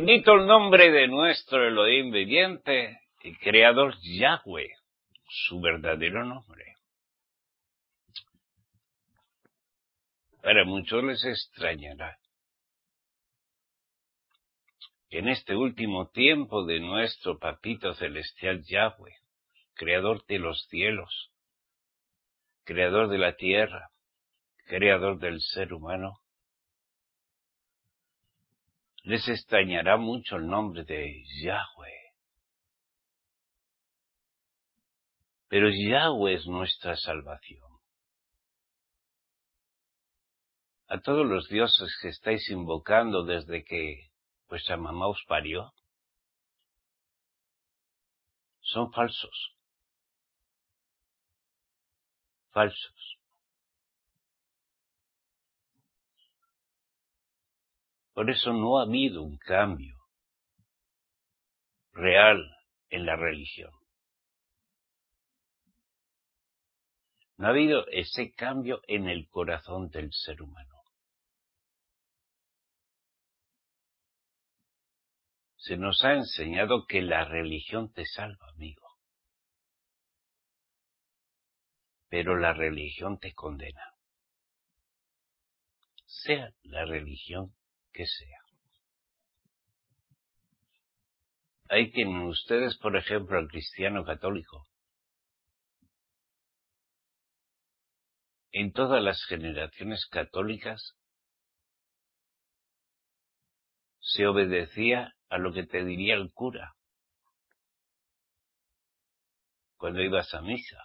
Bendito el nombre de nuestro Elohim viviente y creador Yahweh, su verdadero nombre. Para muchos les extrañará que en este último tiempo de nuestro Papito Celestial Yahweh, creador de los cielos, creador de la tierra, creador del ser humano, les extrañará mucho el nombre de Yahweh. Pero Yahweh es nuestra salvación. A todos los dioses que estáis invocando desde que vuestra mamá os parió, son falsos. Falsos. Por eso no ha habido un cambio real en la religión. No ha habido ese cambio en el corazón del ser humano. Se nos ha enseñado que la religión te salva, amigo. Pero la religión te condena. Sea la religión que sea. Ahí tienen ustedes, por ejemplo, al cristiano católico. En todas las generaciones católicas se obedecía a lo que te diría el cura cuando ibas a misa.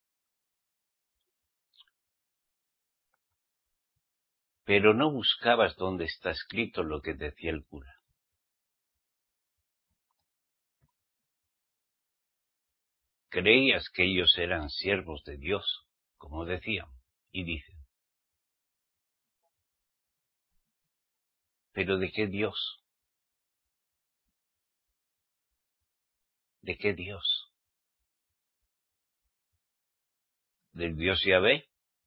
Pero no buscabas dónde está escrito lo que decía el cura. Creías que ellos eran siervos de Dios, como decían y dicen. ¿Pero de qué Dios? ¿De qué Dios? ¿Del Dios Yahvé?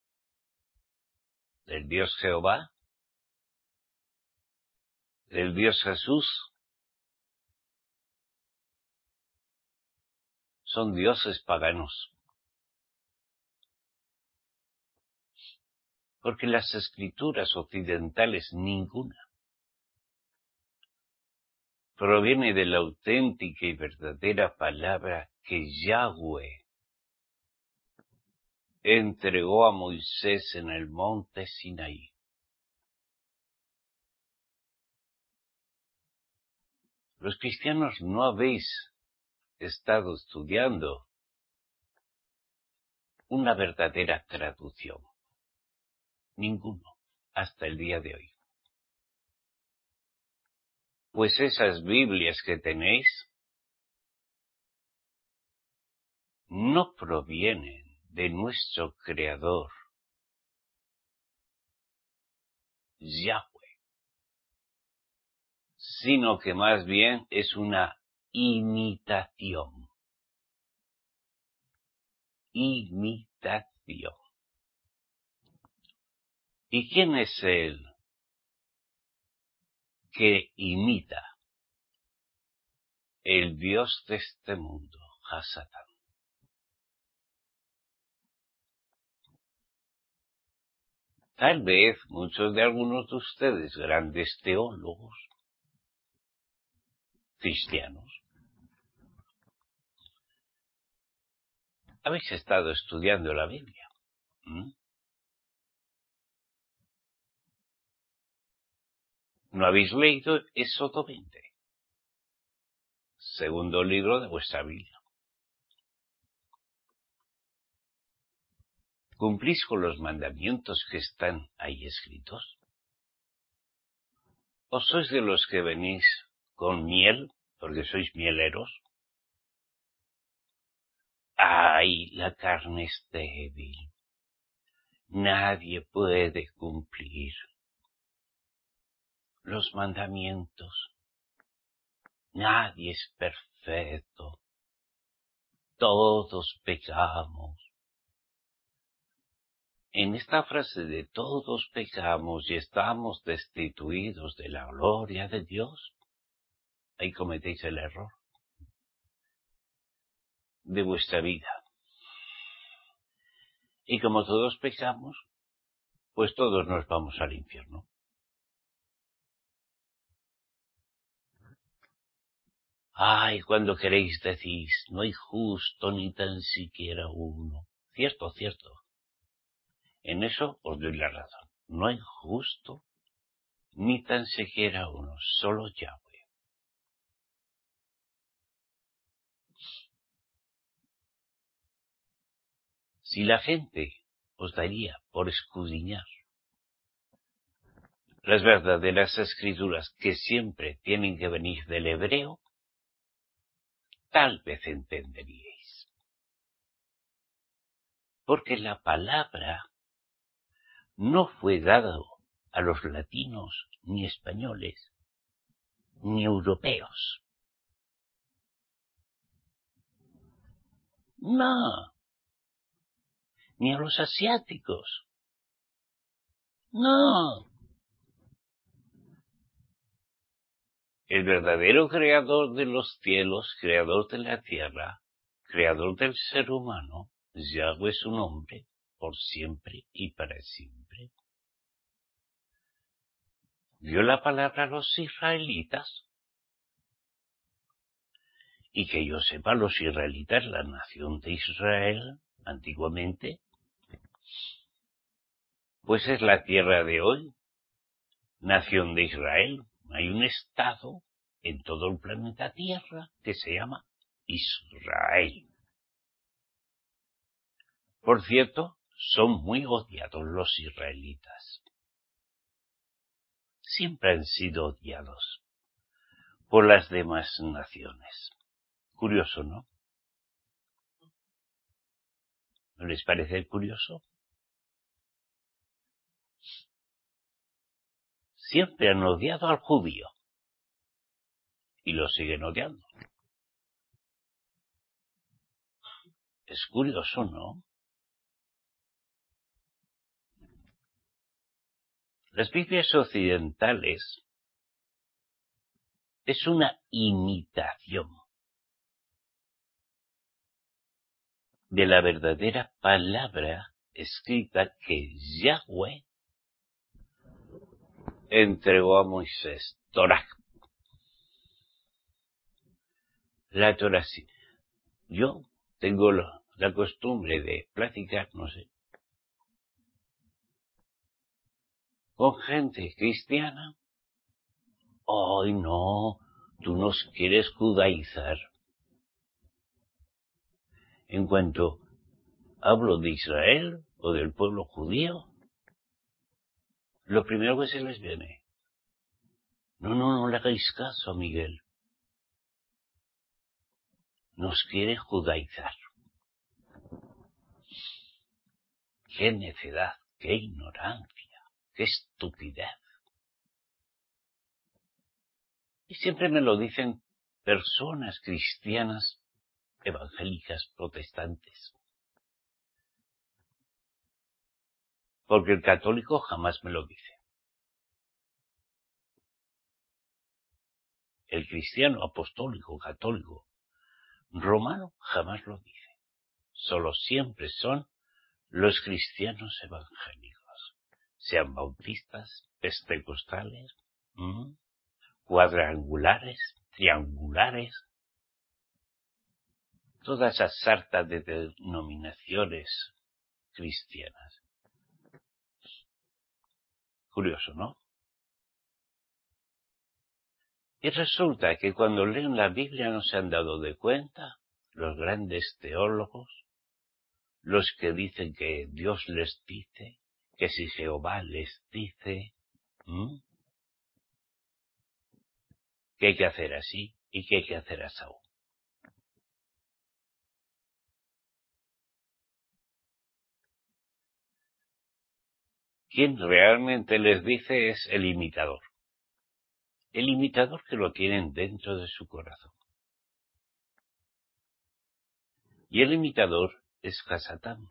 ¿Del Dios Jehová? ¿Del Dios Jesús? Son dioses paganos. Porque las escrituras occidentales, ninguna, proviene de la auténtica y verdadera palabra que Yahweh entregó a Moisés en el monte Sinaí. Los cristianos no habéis estado estudiando una verdadera traducción. Ninguno, hasta el día de hoy. Pues esas Biblias que tenéis no provienen de nuestro Creador, Yahweh, sino que más bien es una imitación. Imitación. ¿Y quién es él que imita? El Dios de este mundo, Hasatán. Tal vez muchos de algunos de ustedes, grandes teólogos cristianos, habéis estado estudiando la Biblia. ¿No habéis leído Éxodo 20? Segundo libro de vuestra Biblia. ¿Cumplís con los mandamientos que están ahí escritos? ¿O sois de los que venís con miel, porque sois mieleros? ¡Ay, la carne es débil! Nadie puede cumplir los mandamientos. Nadie es perfecto. Todos pecamos. En esta frase de todos pecamos y estamos destituidos de la gloria de Dios, ahí cometéis el error de vuestra vida. Y como todos pecamos, pues todos nos vamos al infierno. Ay, cuando queréis decís, no hay justo ni tan siquiera uno. Cierto, cierto. En eso os doy la razón. No hay justo ni tan siquiera uno, solo Yahweh. Si la gente os daría por escudriñar las verdaderas escrituras que siempre tienen que venir del hebreo, tal vez entenderíais. Porque la palabra no fue dada a los latinos, ni españoles, ni europeos. No, ni a los asiáticos. No. El verdadero creador de los cielos, creador de la tierra, creador del ser humano, Yahweh es su nombre, por siempre y para siempre. Dio la palabra a los israelitas. Y que yo sepa, los israelitas, la nación de Israel, antiguamente, pues es la tierra de hoy, nación de Israel. Hay un estado en todo el planeta Tierra que se llama Israel. Por cierto, son muy odiados los israelitas. Siempre han sido odiados por las demás naciones. Curioso, ¿no? ¿No les parece curioso? Siempre han odiado al judío. Y lo siguen odiando. Es curioso, ¿no? Las Biblias occidentales es una imitación de la verdadera palabra escrita que Yahweh entregó a Moisés, Torah. La Torah sí. Yo tengo la costumbre de platicar, no sé, con gente cristiana. Ay, no, tú nos quieres judaizar. En cuanto hablo de Israel o del pueblo judío, lo primero que se les viene: no le hagáis caso a Miguel. Nos quiere judaizar. ¡Qué necedad! ¡Qué ignorancia! ¡Qué estupidez! Y siempre me lo dicen personas cristianas, evangélicas, protestantes. Porque el católico jamás me lo dice. El cristiano apostólico, católico, romano jamás lo dice. Solo siempre son los cristianos evangélicos, sean bautistas, pentecostales, cuadrangulares, triangulares, toda esa sarta de denominaciones cristianas. Curioso, ¿no? Y resulta que cuando leen la Biblia no se han dado de cuenta los grandes teólogos, los que dicen que Dios les dice, que si Jehová les dice, que hay que hacer así y que hay que hacer así. Quien realmente les dice es el imitador. El imitador que lo tienen dentro de su corazón. Y el imitador es Hasatán.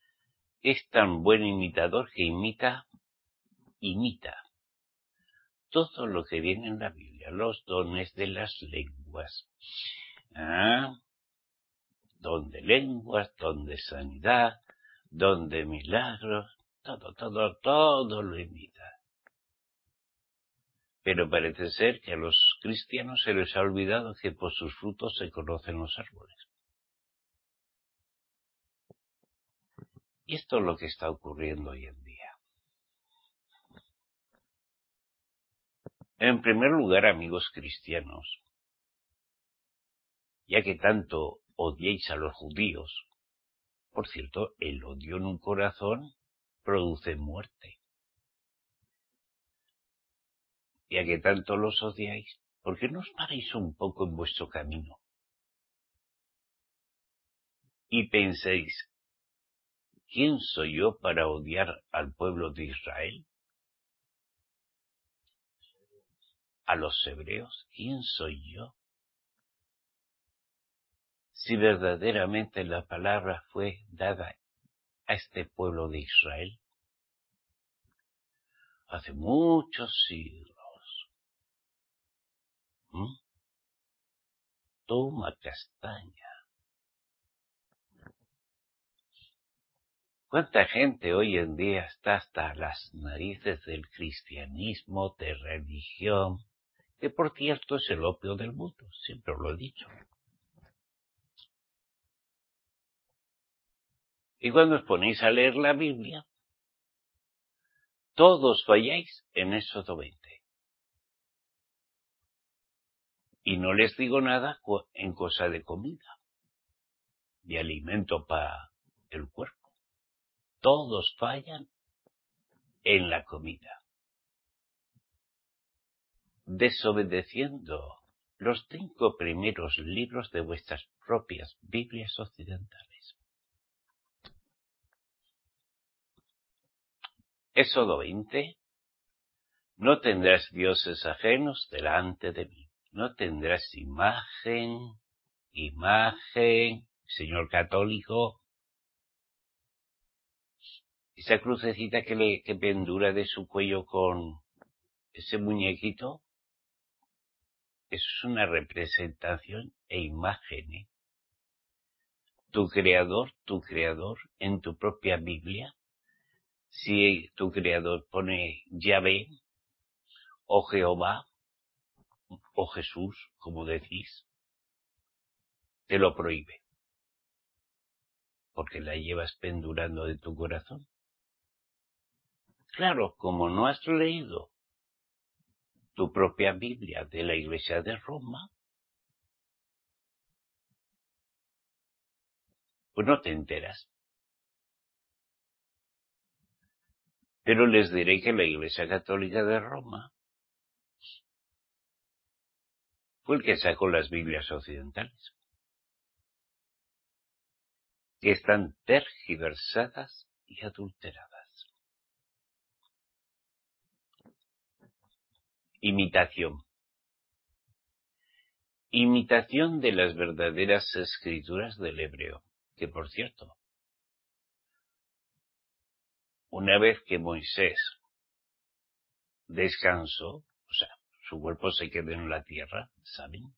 Es tan buen imitador que imita todo lo que viene en la Biblia, los dones de las lenguas, don de lenguas, don de sanidad, don de milagros, todo lo imita. Pero parece ser que a los cristianos se les ha olvidado que por sus frutos se conocen los árboles. Y esto es lo que está ocurriendo hoy en día. En primer lugar, amigos cristianos, ya que tanto odiáis a los judíos, por cierto, el odio en un corazón produce muerte. Ya que tanto los odiáis, ¿por qué no os paráis un poco en vuestro camino? Y penséis, ¿quién soy yo para odiar al pueblo de Israel? ¿A los hebreos? ¿Quién soy yo? Si verdaderamente la palabra fue dada a este pueblo de Israel hace muchos siglos. Toma castaña. ¿Cuánta gente hoy en día está hasta las narices del cristianismo, de religión, que por cierto es el opio del mundo, siempre lo he dicho? Y cuando os ponéis a leer la Biblia, todos falláis en Éxodo 20. Y no les digo nada en cosa de comida, de alimento para el cuerpo. Todos fallan en la comida, desobedeciendo los 5 primeros libros de vuestras propias Biblias occidentales. Éxodo 20. No tendrás dioses ajenos delante de mí. No tendrás imagen, señor católico. Esa crucecita que pendura de su cuello con ese muñequito, eso es una representación e imagen. Tu creador, en tu propia Biblia, si tu creador pone Yahvé, o Jehová, o Jesús, como decís, te lo prohíbe, porque la llevas pendurando de tu corazón. Claro, como no has leído tu propia Biblia de la Iglesia de Roma, pues no te enteras. Pero les diré que la Iglesia Católica de Roma fue el que sacó las Biblias occidentales, que están tergiversadas y adulteradas. Imitación de las verdaderas escrituras del hebreo, que por cierto, una vez que Moisés descansó, o sea, su cuerpo se quedó en la tierra, ¿saben?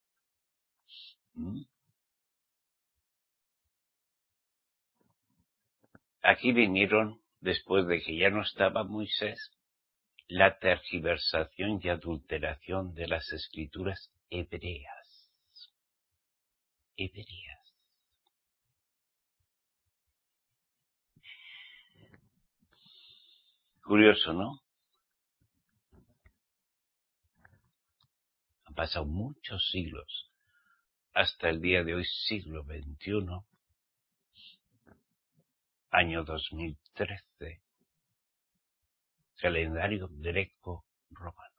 Aquí vinieron, después de que ya no estaba Moisés, la tergiversación y adulteración de las escrituras hebreas. Curioso, ¿no? Han pasado muchos siglos, hasta el día de hoy, siglo XXI, año 2013, calendario greco-romano.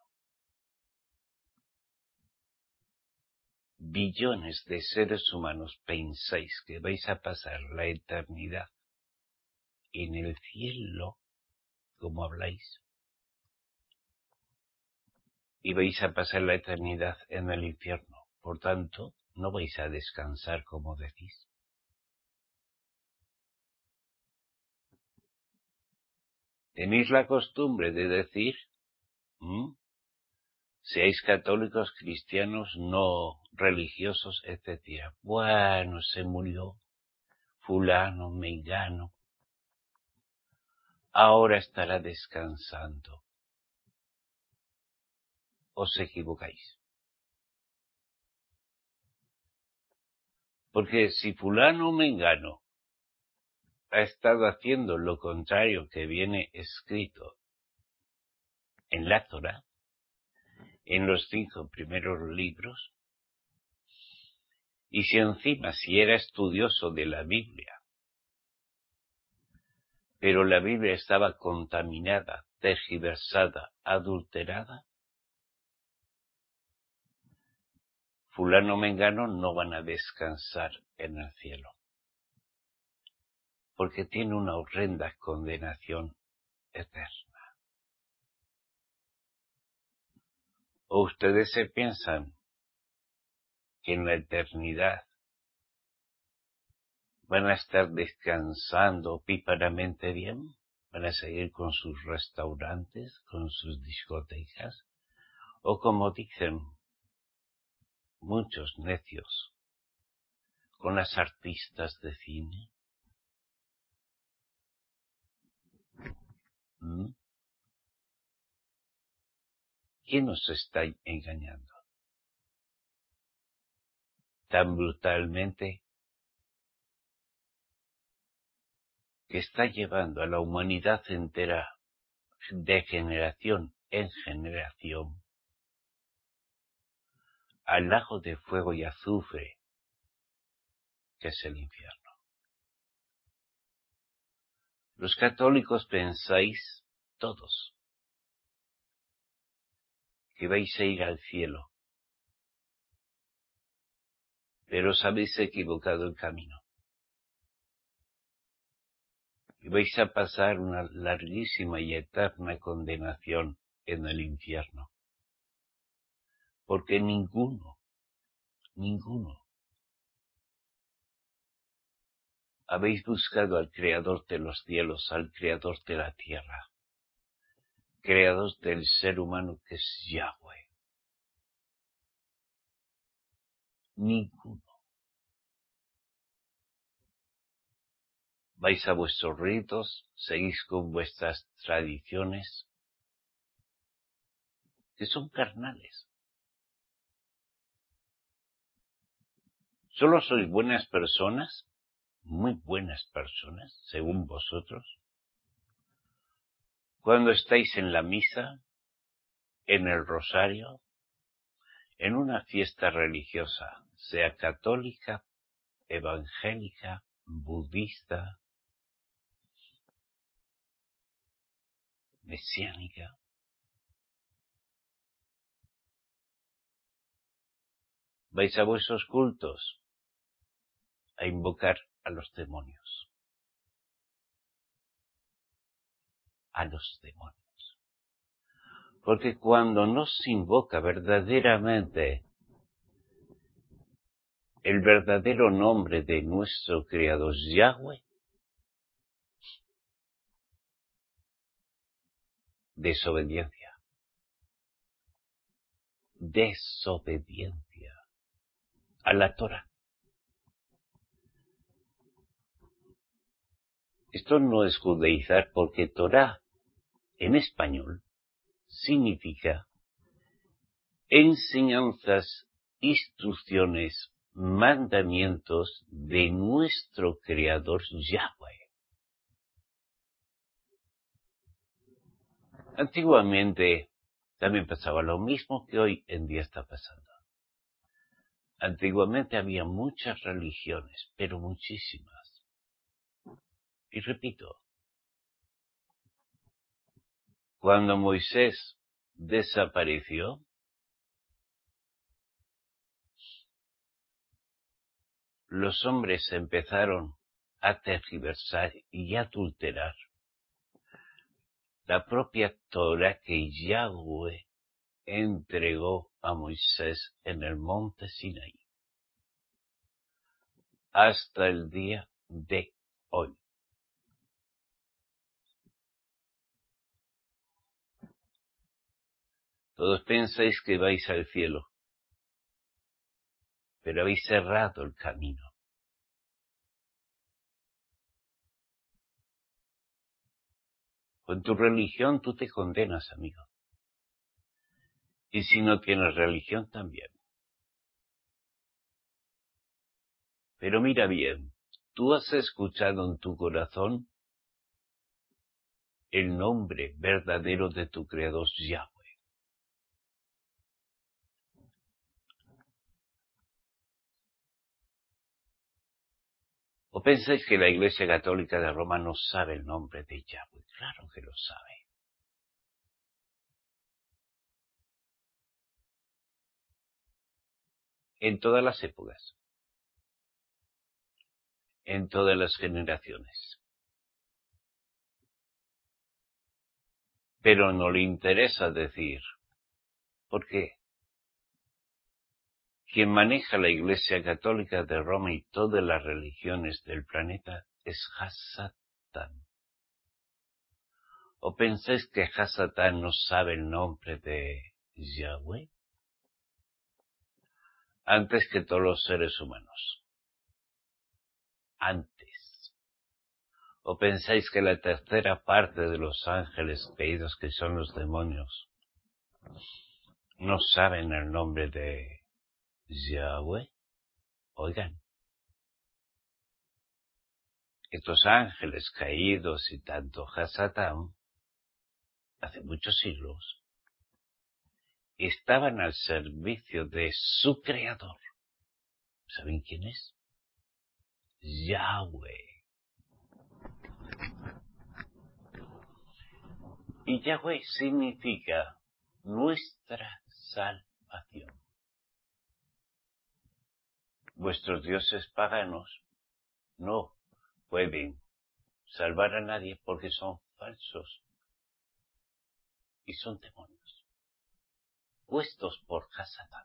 Billones de seres humanos pensáis que vais a pasar la eternidad en el cielo, como habláis, y vais a pasar la eternidad en el infierno. Por tanto, no vais a descansar como decís. Tenéis la costumbre de decir seáis católicos, cristianos, no religiosos, etc. Bueno, se murió fulano, mengano, ahora estará descansando. Os equivocáis. Porque si fulano o mengano ha estado haciendo lo contrario que viene escrito en la Torá, en los 5 primeros libros, y si encima si era estudioso de la Biblia, pero la Biblia estaba contaminada, tergiversada, adulterada, fulano o mengano no van a descansar en el cielo, porque tiene una horrenda condenación eterna. ¿O ustedes se piensan que en la eternidad van a estar descansando píparamente bien? ¿Van a seguir con sus restaurantes, con sus discotecas? O como dicen muchos necios, con las artistas de cine. ¿Quién nos está engañando tan brutalmente que está llevando a la humanidad entera de generación en generación al lago de fuego y azufre que es el infierno? Los católicos pensáis todos que vais a ir al cielo, pero os habéis equivocado el camino. Y vais a pasar una larguísima y eterna condenación en el infierno. Porque ninguno habéis buscado al Creador de los cielos, al Creador de la tierra, Creador del ser humano que es Yahweh. Ninguno. Vais a vuestros ritos, seguís con vuestras tradiciones, que son carnales. Solo sois buenas personas, muy buenas personas, según vosotros, cuando estáis en la misa, en el rosario, en una fiesta religiosa, sea católica, evangélica, budista, mesiánica. Vais a vuestros cultos a invocar a los demonios. A los demonios. Porque cuando no se invoca verdaderamente el verdadero nombre de nuestro Creador Yahweh, desobediencia. Desobediencia a la Torah. Esto no es judaizar, porque Torah en español significa enseñanzas, instrucciones, mandamientos de nuestro Creador Yahweh. Antiguamente también pasaba lo mismo que hoy en día está pasando. Antiguamente había muchas religiones, pero muchísimas. Y repito, cuando Moisés desapareció, los hombres empezaron a tergiversar y adulterar la propia Torah que Yahweh entregó a Moisés en el monte Sinaí. Hasta el día de hoy. Todos pensáis que vais al cielo, pero habéis cerrado el camino. Con tu religión tú te condenas, amigo. Y si no tienes religión, también. Pero mira bien, tú has escuchado en tu corazón el nombre verdadero de tu Creador Yahweh. ¿O pensáis que la Iglesia Católica de Roma no sabe el nombre de Yahweh? Claro que lo sabe. En todas las épocas, en todas las generaciones. Pero no le interesa decir. ¿Por qué? Quien maneja la Iglesia Católica de Roma y todas las religiones del planeta es Hasatán. ¿O pensáis que Hasatán no sabe el nombre de Yahweh? Antes que todos los seres humanos. Antes. ¿O pensáis que la tercera parte de los ángeles caídos, que son los demonios, no saben el nombre de Yahweh? Oigan, estos ángeles caídos y tanto Hasatán, hace muchos siglos, estaban al servicio de su creador. ¿Saben quién es? Yahweh. Y Yahweh significa nuestra salvación. Vuestros dioses paganos no pueden salvar a nadie porque son falsos y son demonios, puestos por Hasatán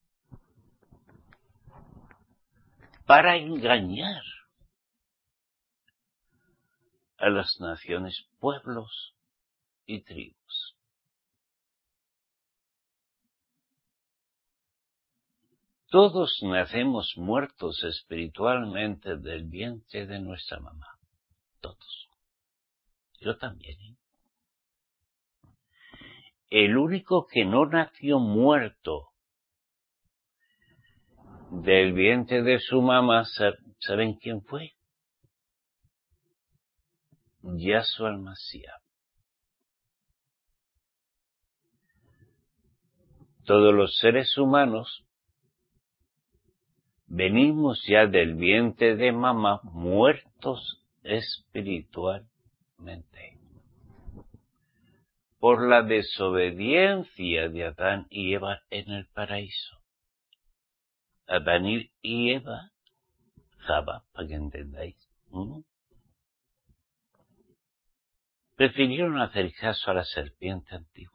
para engañar a las naciones, pueblos y tribus. Todos nacemos muertos espiritualmente del vientre de nuestra mamá. Todos. Yo también, ¿eh? El único que no nació muerto del vientre de su mamá, ¿saben quién fue? Yahshua el Mashiach. Todos los seres humanos venimos ya del vientre de mamá muertos espiritualmente por la desobediencia de Adán y Eva en el paraíso. Adán y Eva, Java, para que entendáis, prefirieron hacer caso a la serpiente antigua.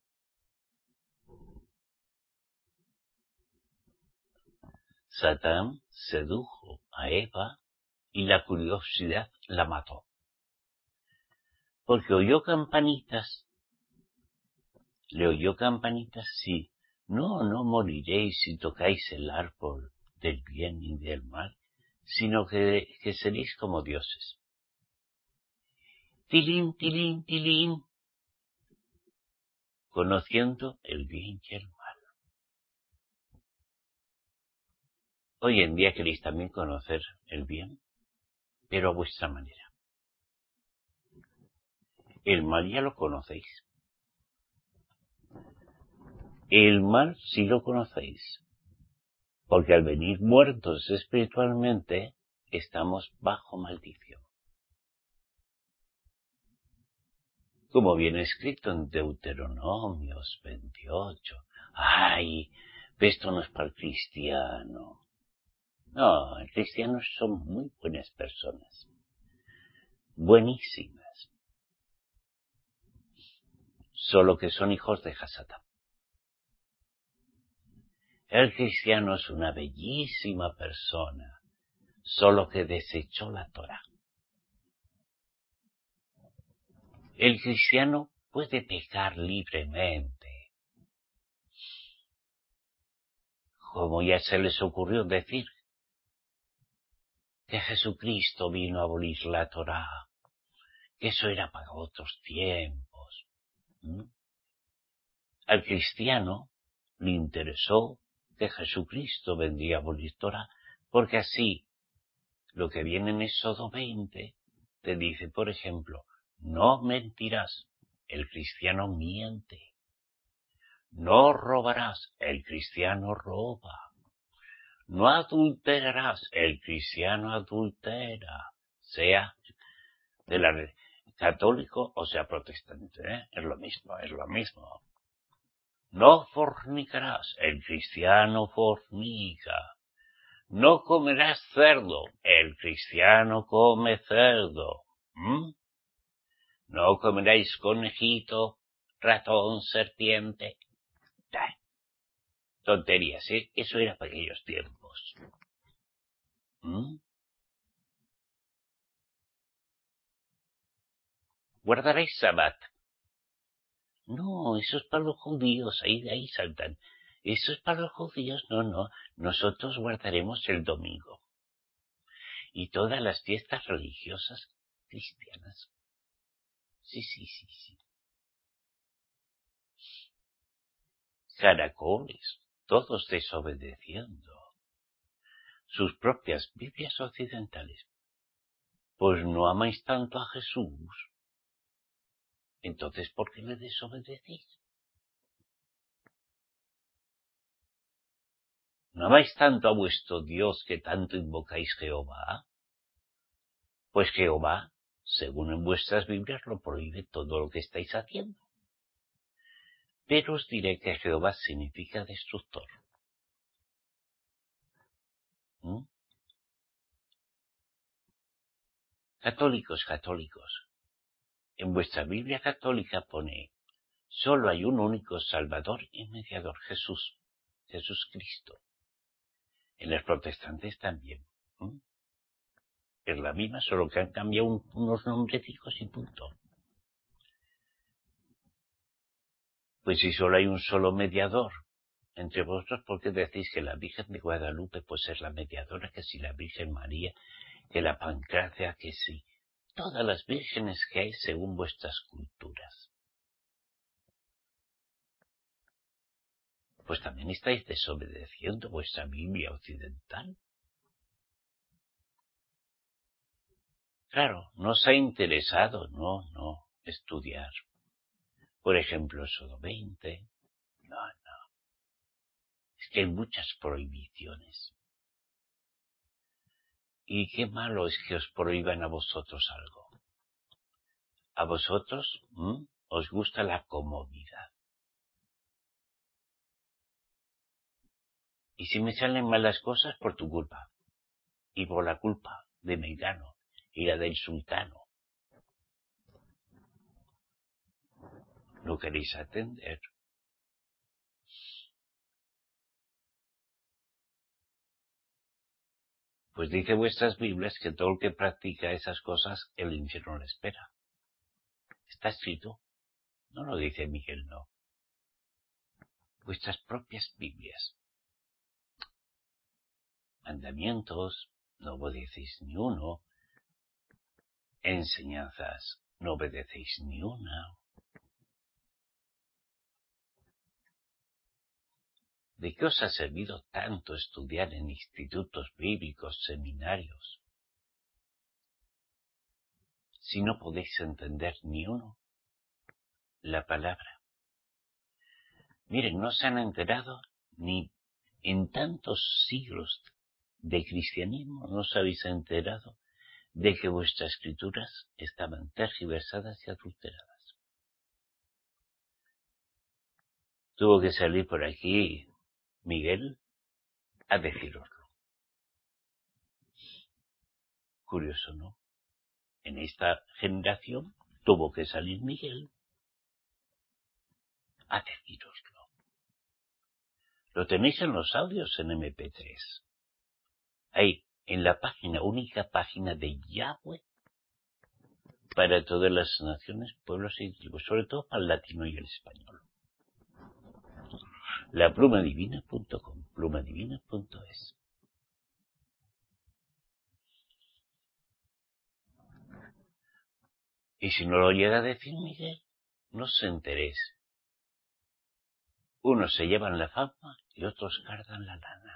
Satán sedujo a Eva y la curiosidad la mató. Porque oyó campanitas, le oyó campanitas, sí, no moriréis si tocáis el árbol del bien y del mal, sino que seréis como dioses. Tilín, tilín, tilín, conociendo el bien y el mal. Hoy en día queréis también conocer el bien, pero a vuestra manera. El mal ya lo conocéis. El mal sí lo conocéis, porque al venir muertos espiritualmente, estamos bajo maldición. Como viene escrito en Deuteronomios 28. ¡Ay! Esto no es para el cristiano. No, los cristianos son muy buenas personas. Buenísimas. Solo que son hijos de Hasatán. El cristiano es una bellísima persona, solo que desechó la Torá. El cristiano puede pecar libremente, Como ya se les ocurrió decir que Jesucristo vino a abolir la Torá, que eso era para otros tiempos. Al cristiano le interesó que Jesucristo vendría a abolir Torá, porque así lo que viene en Éxodo 20 te dice, por ejemplo, no mentirás, el cristiano miente. No robarás, el cristiano roba. No adulterarás, el cristiano adultera, sea de la católico o sea protestante, es lo mismo. No fornicarás, el cristiano fornica. No comerás cerdo, el cristiano come cerdo. No comeréis conejito, ratón, serpiente. Tonterías, eso era para aquellos tiempos. ¿Guardaréis Sabbat? No, eso es para los judíos, ahí saltan. Eso es para los judíos, no. Nosotros guardaremos el domingo. Y todas las fiestas religiosas cristianas. Sí. Caracoles, todos desobedeciendo sus propias Biblias occidentales. Pues no amáis tanto a Jesús. Entonces, ¿por qué le desobedecéis? ¿No amáis tanto a vuestro Dios que tanto invocáis Jehová? Pues Jehová, según en vuestras Biblias, lo prohíbe todo lo que estáis haciendo. Pero os diré que Jehová significa destructor. Católicos. En vuestra Biblia católica pone, solo hay un único Salvador y mediador, Jesucristo. En los protestantes también. Es la misma, solo que han cambiado unos nombrecicos y punto. Pues si solo hay un solo mediador entre vosotros, ¿por qué decís que la Virgen de Guadalupe pues es la mediadora, que si la Virgen María, que la Pancracia, que si todas las vírgenes que hay según vuestras culturas? Pues también estáis desobedeciendo vuestra Biblia occidental. Claro, no os ha interesado, no, estudiar. Por ejemplo, Éxodo 20. No. Es que hay muchas prohibiciones. Y qué malo es que os prohíban a vosotros algo. A vosotros os gusta la comodidad. Y si me salen malas cosas, por tu culpa. Y por la culpa de Mengano y la del sultano. No queréis atender. Pues dice vuestras Biblias que todo el que practica esas cosas, el infierno le espera. Está escrito. No lo dice Miguel, no. Vuestras propias Biblias. Mandamientos, no obedecéis ni uno. Enseñanzas, no obedecéis ni una. ¿De qué os ha servido tanto estudiar en institutos bíblicos, seminarios, si no podéis entender ni uno la palabra? Miren, no se han enterado ni en tantos siglos de cristianismo, no os habéis enterado de que vuestras escrituras estaban tergiversadas y adulteradas. Tuvo que salir por aquí Miguel a deciroslo. Curioso, ¿no? En esta generación tuvo que salir Miguel a deciroslo. Lo tenéis en los audios en MP3. Ahí, en la única página de Yahweh para todas las naciones, pueblos y tribus, sobre todo para el latino y el español. laplumadivina.com, plumadivina.es. Y si no lo llega a decir Miguel, no os enteréis. Unos se llevan la fama y otros cargan la lana.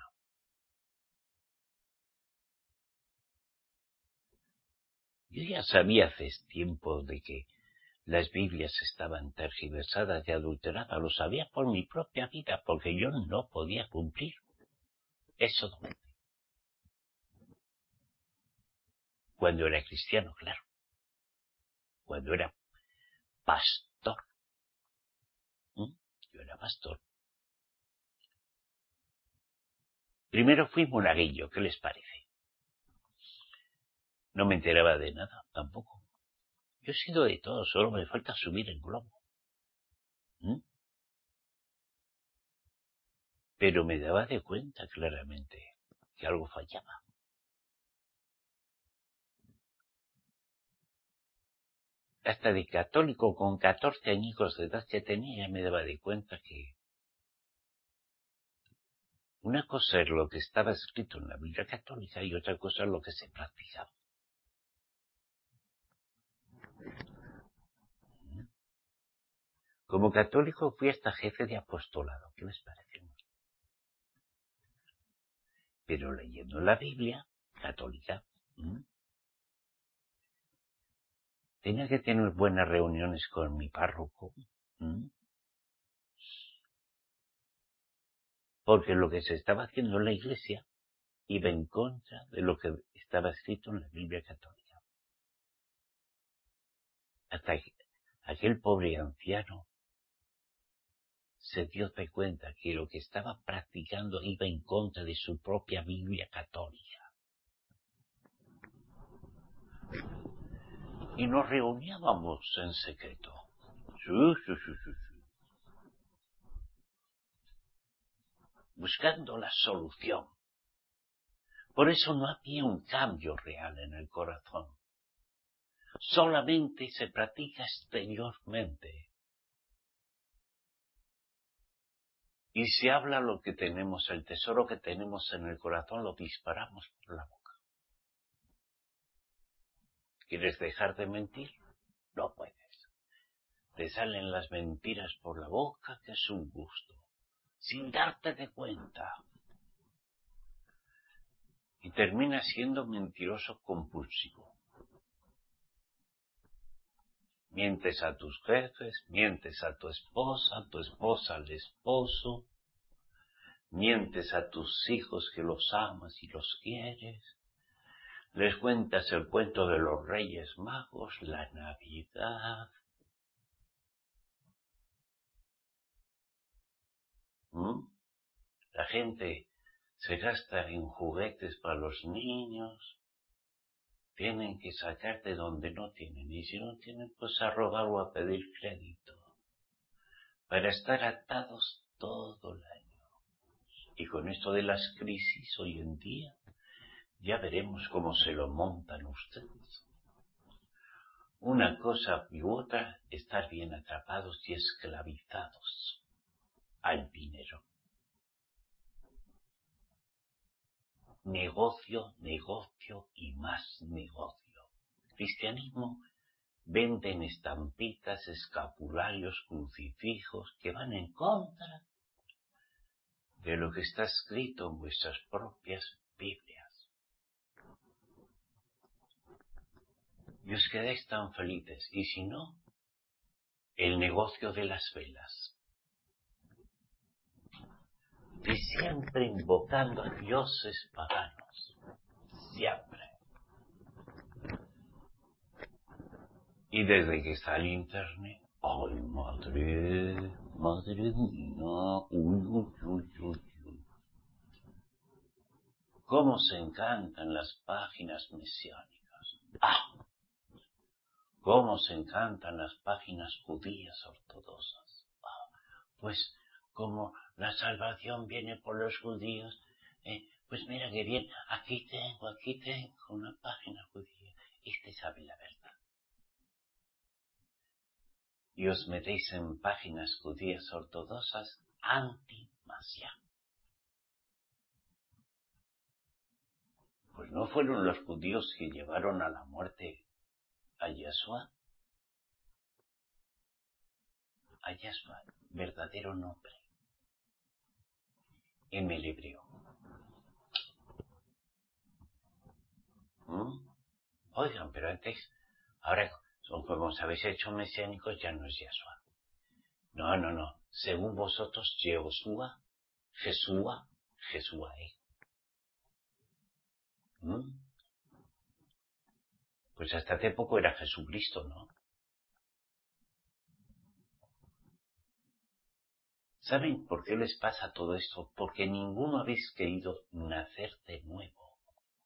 Yo ya sabía hace tiempo de que las Biblias estaban tergiversadas y adulteradas. Lo sabía por mi propia vida, porque yo no podía cumplir eso. Cuando era cristiano, claro. Cuando era pastor. Yo era pastor. Primero fui monaguillo, ¿qué les parece? No me enteraba de nada, tampoco. Yo he sido de todo, solo me falta subir el globo. Pero me daba de cuenta claramente que algo fallaba. Hasta de católico, con 14 añicos de edad que tenía, me daba de cuenta que una cosa es lo que estaba escrito en la Biblia católica y otra cosa es lo que se practicaba. Como católico fui hasta jefe de apostolado, ¿qué les parece? Pero leyendo la Biblia católica, tenía que tener buenas reuniones con mi párroco, porque lo que se estaba haciendo en la iglesia iba en contra de lo que estaba escrito en la Biblia católica. Hasta que aquel pobre anciano se dio de cuenta que lo que estaba practicando iba en contra de su propia Biblia católica. Y nos reuníamos en secreto. Buscando la solución. Por eso no había un cambio real en el corazón. Solamente se practica exteriormente. Y se habla lo que tenemos, el tesoro que tenemos en el corazón, lo disparamos por la boca. ¿Quieres dejar de mentir? No puedes. Te salen las mentiras por la boca, que es un gusto, sin darte de cuenta. Y terminas siendo mentiroso compulsivo. Mientes a tus jefes, mientes a tu esposa al esposo, mientes a tus hijos que los amas y los quieres, les cuentas el cuento de los Reyes Magos, la Navidad. La gente se gasta en juguetes para los niños, tienen que sacar de donde no tienen, y si no tienen, pues a robar o a pedir crédito, para estar atados todo el año. Y con esto de las crisis hoy en día, ya veremos cómo se lo montan ustedes. Una cosa y otra, estar bien atrapados y esclavizados al dinero. Negocio, negocio y más negocio. Cristianismo venden estampitas, escapularios, crucifijos que van en contra de lo que está escrito en vuestras propias Biblias. Y os quedáis tan felices. Y si no, el negocio de las velas. Y siempre invocando a dioses paganos. Siempre. Y desde que está el internet, ¡ay, madre mía! Uy. Cómo se encantan las páginas mesiánicas. Cómo se encantan las páginas judías ortodoxas. Pues como la salvación viene por los judíos, pues mira qué bien, aquí tengo una página judía. Este sabe la verdad. Y os metéis en páginas judías ortodoxas anti-más. Asia. Pues no fueron los judíos que llevaron a la muerte a Yahshua. A Yahshua, verdadero nombre, en el hebreo. Oigan, pero antes, ahora, como os habéis hecho mesiánicos, ya no es Yahshua. No. Según vosotros, Jehoshua, Jesúa. Pues hasta hace poco era Jesucristo, ¿no? ¿Saben por qué les pasa todo esto? Porque ninguno habéis querido nacer de nuevo,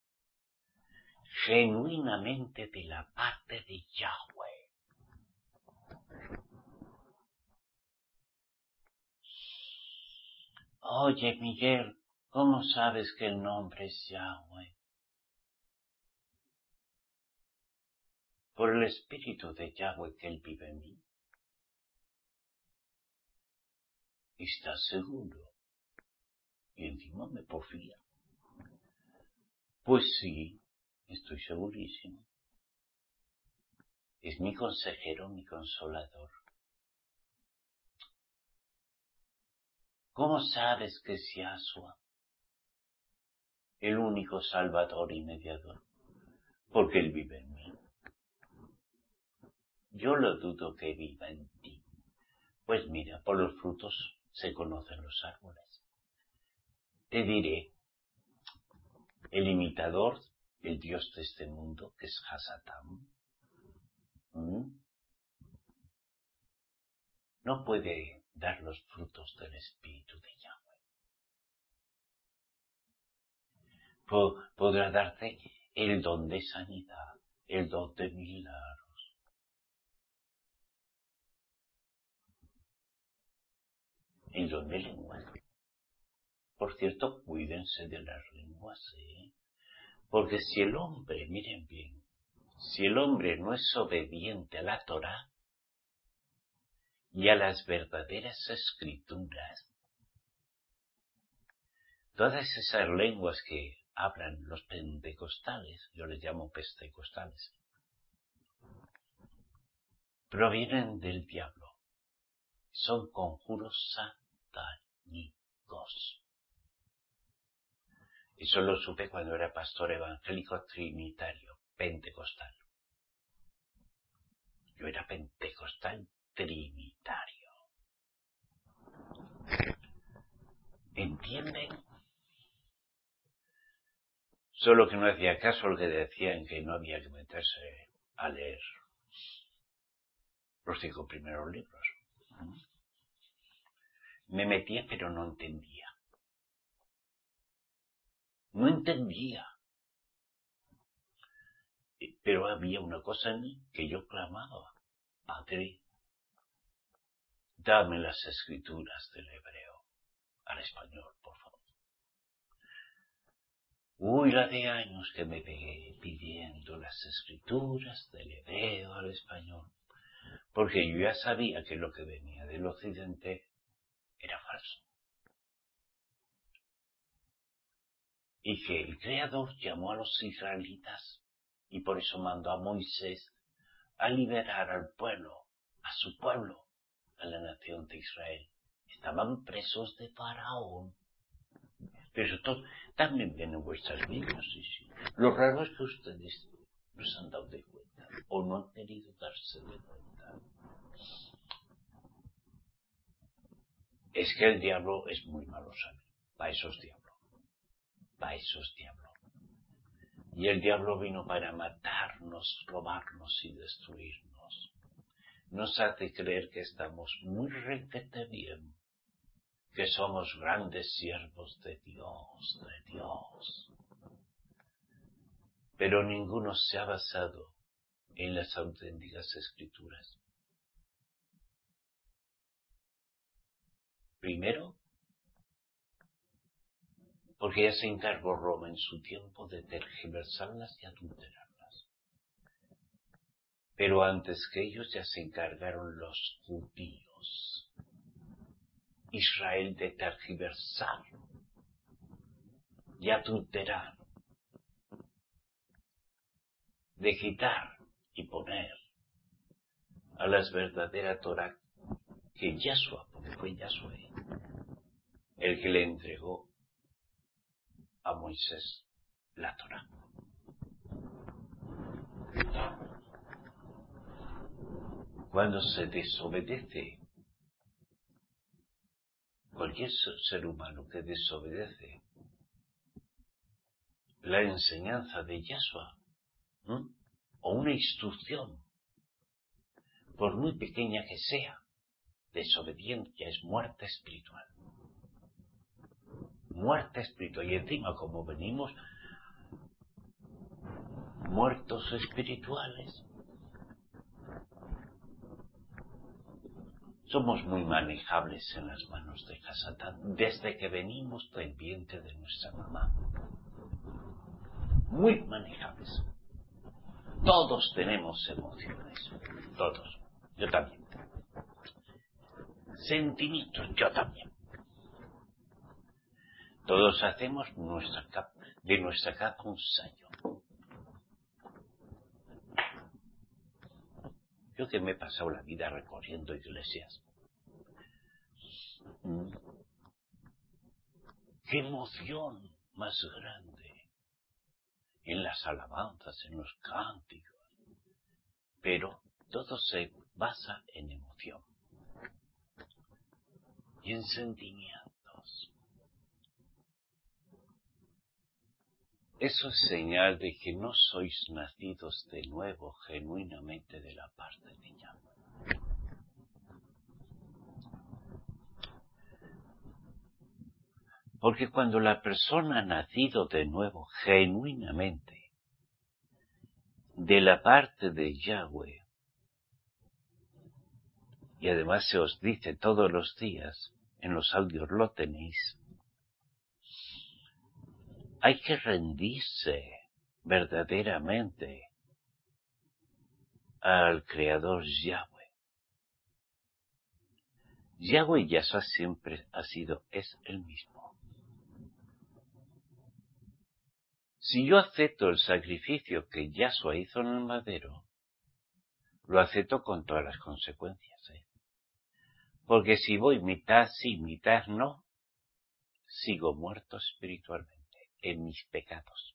genuinamente de la parte de Yahweh. Oye, Miguel, ¿cómo sabes que el nombre es Yahweh? Por el espíritu de Yahweh que él vive en mí. ¿Estás seguro? Y encima me porfía. Pues sí, estoy segurísimo. Es mi consejero, mi consolador. ¿Cómo sabes que es Yahshua, el único salvador y mediador? Porque él vive en mí. Yo lo dudo que viva en ti. Pues mira, por los frutos se conocen los árboles. Te diré, el imitador, el dios de este mundo, que es Hasatán, no puede dar los frutos del espíritu de Yahweh. Podrá darte el don de sanidad, el don de milagros, el don de lenguas. Por cierto, cuídense de las lenguas, porque si el hombre, miren bien, si el hombre no es obediente a la Torá y a las verdaderas escrituras, todas esas lenguas que hablan los pentecostales, yo les llamo pentecostales, provienen del diablo. Son conjuros satánicos. Eso lo supe cuando era pastor evangélico trinitario, pentecostal. Yo era pentecostal trinitario. ¿Entienden? Solo que no hacía caso lo que decían, que no había que meterse a leer los 5 primeros libros. Me metía, pero no entendía. No entendía. Pero había una cosa en mí que yo clamaba: Padre, dame las escrituras del hebreo al español, por favor. La de años que me pegué pidiendo las escrituras del hebreo al español, porque yo ya sabía que lo que venía del occidente era falso. Y que el Creador llamó a los israelitas y por eso mandó a Moisés a liberar al pueblo, a su pueblo, a la nación de Israel. Estaban presos de Faraón. Pero esto también viene en vuestras Biblias, sí. Lo raro es que ustedes no se han dado de cuenta o no han querido darse de cuenta. Es que el diablo es muy malo, ¿sabe? Para eso es diablo. Y el diablo vino para matarnos, robarnos y destruirnos. Nos hace creer que estamos muy requete bien, que somos grandes siervos de Dios. Pero ninguno se ha basado en las auténticas escrituras. Primero, porque ya se encargó Roma en su tiempo de tergiversarlas y adulterarlas. Pero antes que ellos ya se encargaron los judíos. Israel de tergiversar y adulterar, de quitar y poner a las verdaderas Torah que Yahshua, porque fue Yahshua el que le entregó a Moisés la Torah. Cuando se desobedece, cualquier ser humano que desobedece la enseñanza de Yahshua, o una instrucción, por muy pequeña que sea, desobediencia es muerte espiritual. Muerte espiritual. Y encima, como venimos muertos espirituales, somos muy manejables en las manos de Hasatán desde que venimos del vientre de nuestra mamá. Muy manejables. Todos tenemos emociones. Todos. Yo también. Sentimientos. Yo también. Todos hacemos de nuestra capa un sayo. Yo que me he pasado la vida recorriendo iglesias. ¡Qué emoción más grande! En las alabanzas, en los cánticos. Pero todo se basa en emoción. Y en sentimientos. Eso es señal de que no sois nacidos de nuevo genuinamente de la parte de Yahweh. Porque cuando la persona ha nacido de nuevo genuinamente de la parte de Yahweh, y además se os dice todos los días, en los audios lo tenéis, hay que rendirse verdaderamente al Creador Yahweh. Yahweh Yahshua siempre es el mismo. Si yo acepto el sacrificio que Yahshua hizo en el madero, lo acepto con todas las consecuencias. Porque si voy mitad sí, mitad no, sigo muerto espiritualmente en mis pecados.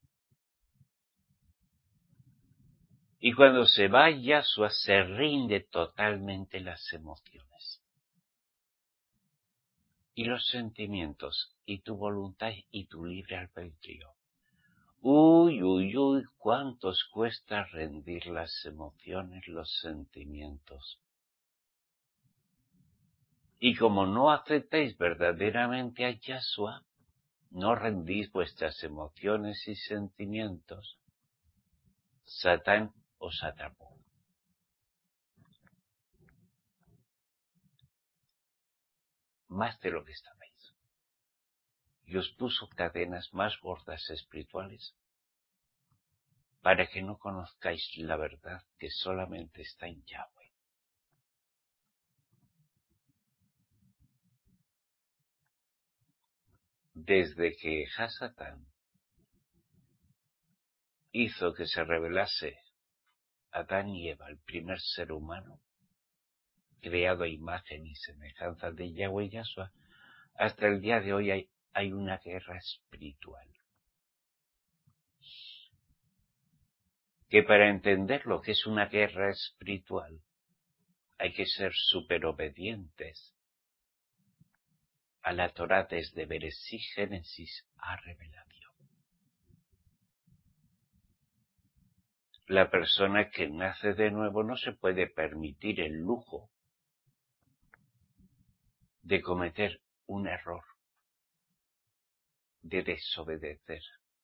Y cuando se va Yahshua, se rinde totalmente las emociones. Y los sentimientos, y tu voluntad, y tu libre albedrío. Uy, uy, uy, cuánto os cuesta rendir las emociones, los sentimientos. Y como no aceptáis verdaderamente a Yahshua, no rendís vuestras emociones y sentimientos, Satán os atrapó. Más de lo que estabais. Y os puso cadenas más gordas espirituales para que no conozcáis la verdad que solamente está en Yahweh. Desde que Hasatán hizo que se revelase Adán y Eva, el primer ser humano, creado a imagen y semejanza de Yahweh Yahshua, hasta el día de hoy hay una guerra espiritual. Que para entender lo que es una guerra espiritual, hay que ser superobedientes a la Torá desde Bereshit, Génesis a Revelación. La persona que nace de nuevo no se puede permitir el lujo de cometer un error, de desobedecer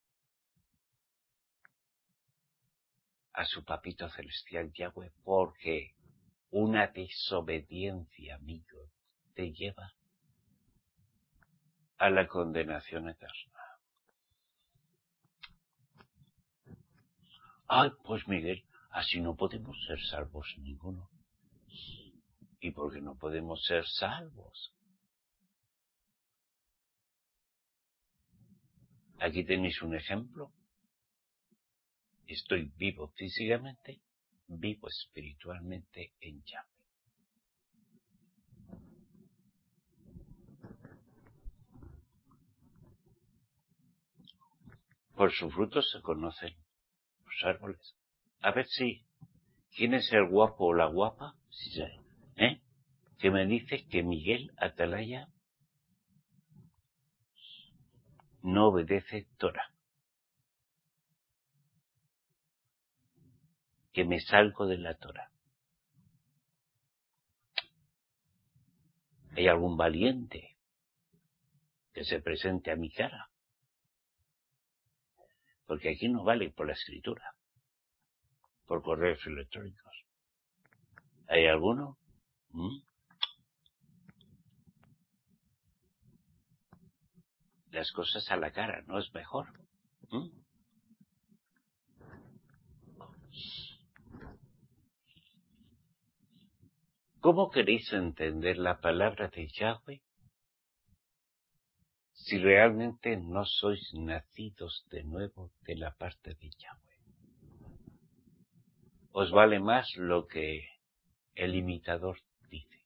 a su papito celestial Yahweh, porque una desobediencia, amigo, te lleva a la condenación eterna. Ay, pues Miguel, así no podemos ser salvos ninguno. ¿Y por qué no podemos ser salvos? Aquí tenéis un ejemplo. Estoy vivo físicamente, vivo espiritualmente en Yahweh. Por sus frutos se conocen los árboles. A ver si, ¿quién es el guapo o la guapa? Que me dice que Miguel Atalaya no obedece Torah. Que me salgo de la Torah. ¿Hay algún valiente que se presente a mi cara? Porque aquí no vale por la escritura, por correos electrónicos. ¿Hay alguno? Las cosas a la cara, ¿no es mejor? ¿Cómo queréis entender la palabra de Yahweh si realmente no sois nacidos de nuevo de la parte de Yahweh? Os vale más lo que el imitador dice.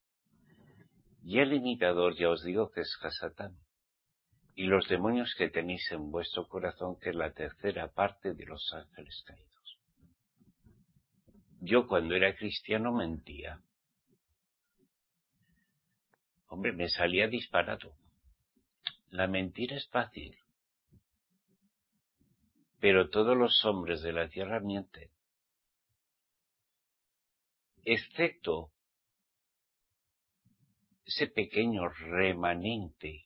Y el imitador, ya os digo que es Hasatán. Y los demonios que tenéis en vuestro corazón, que es la tercera parte de los ángeles caídos. Yo cuando era cristiano mentía. Hombre, me salía disparado. La mentira es fácil. Pero todos los hombres de la tierra mienten. Excepto ese pequeño remanente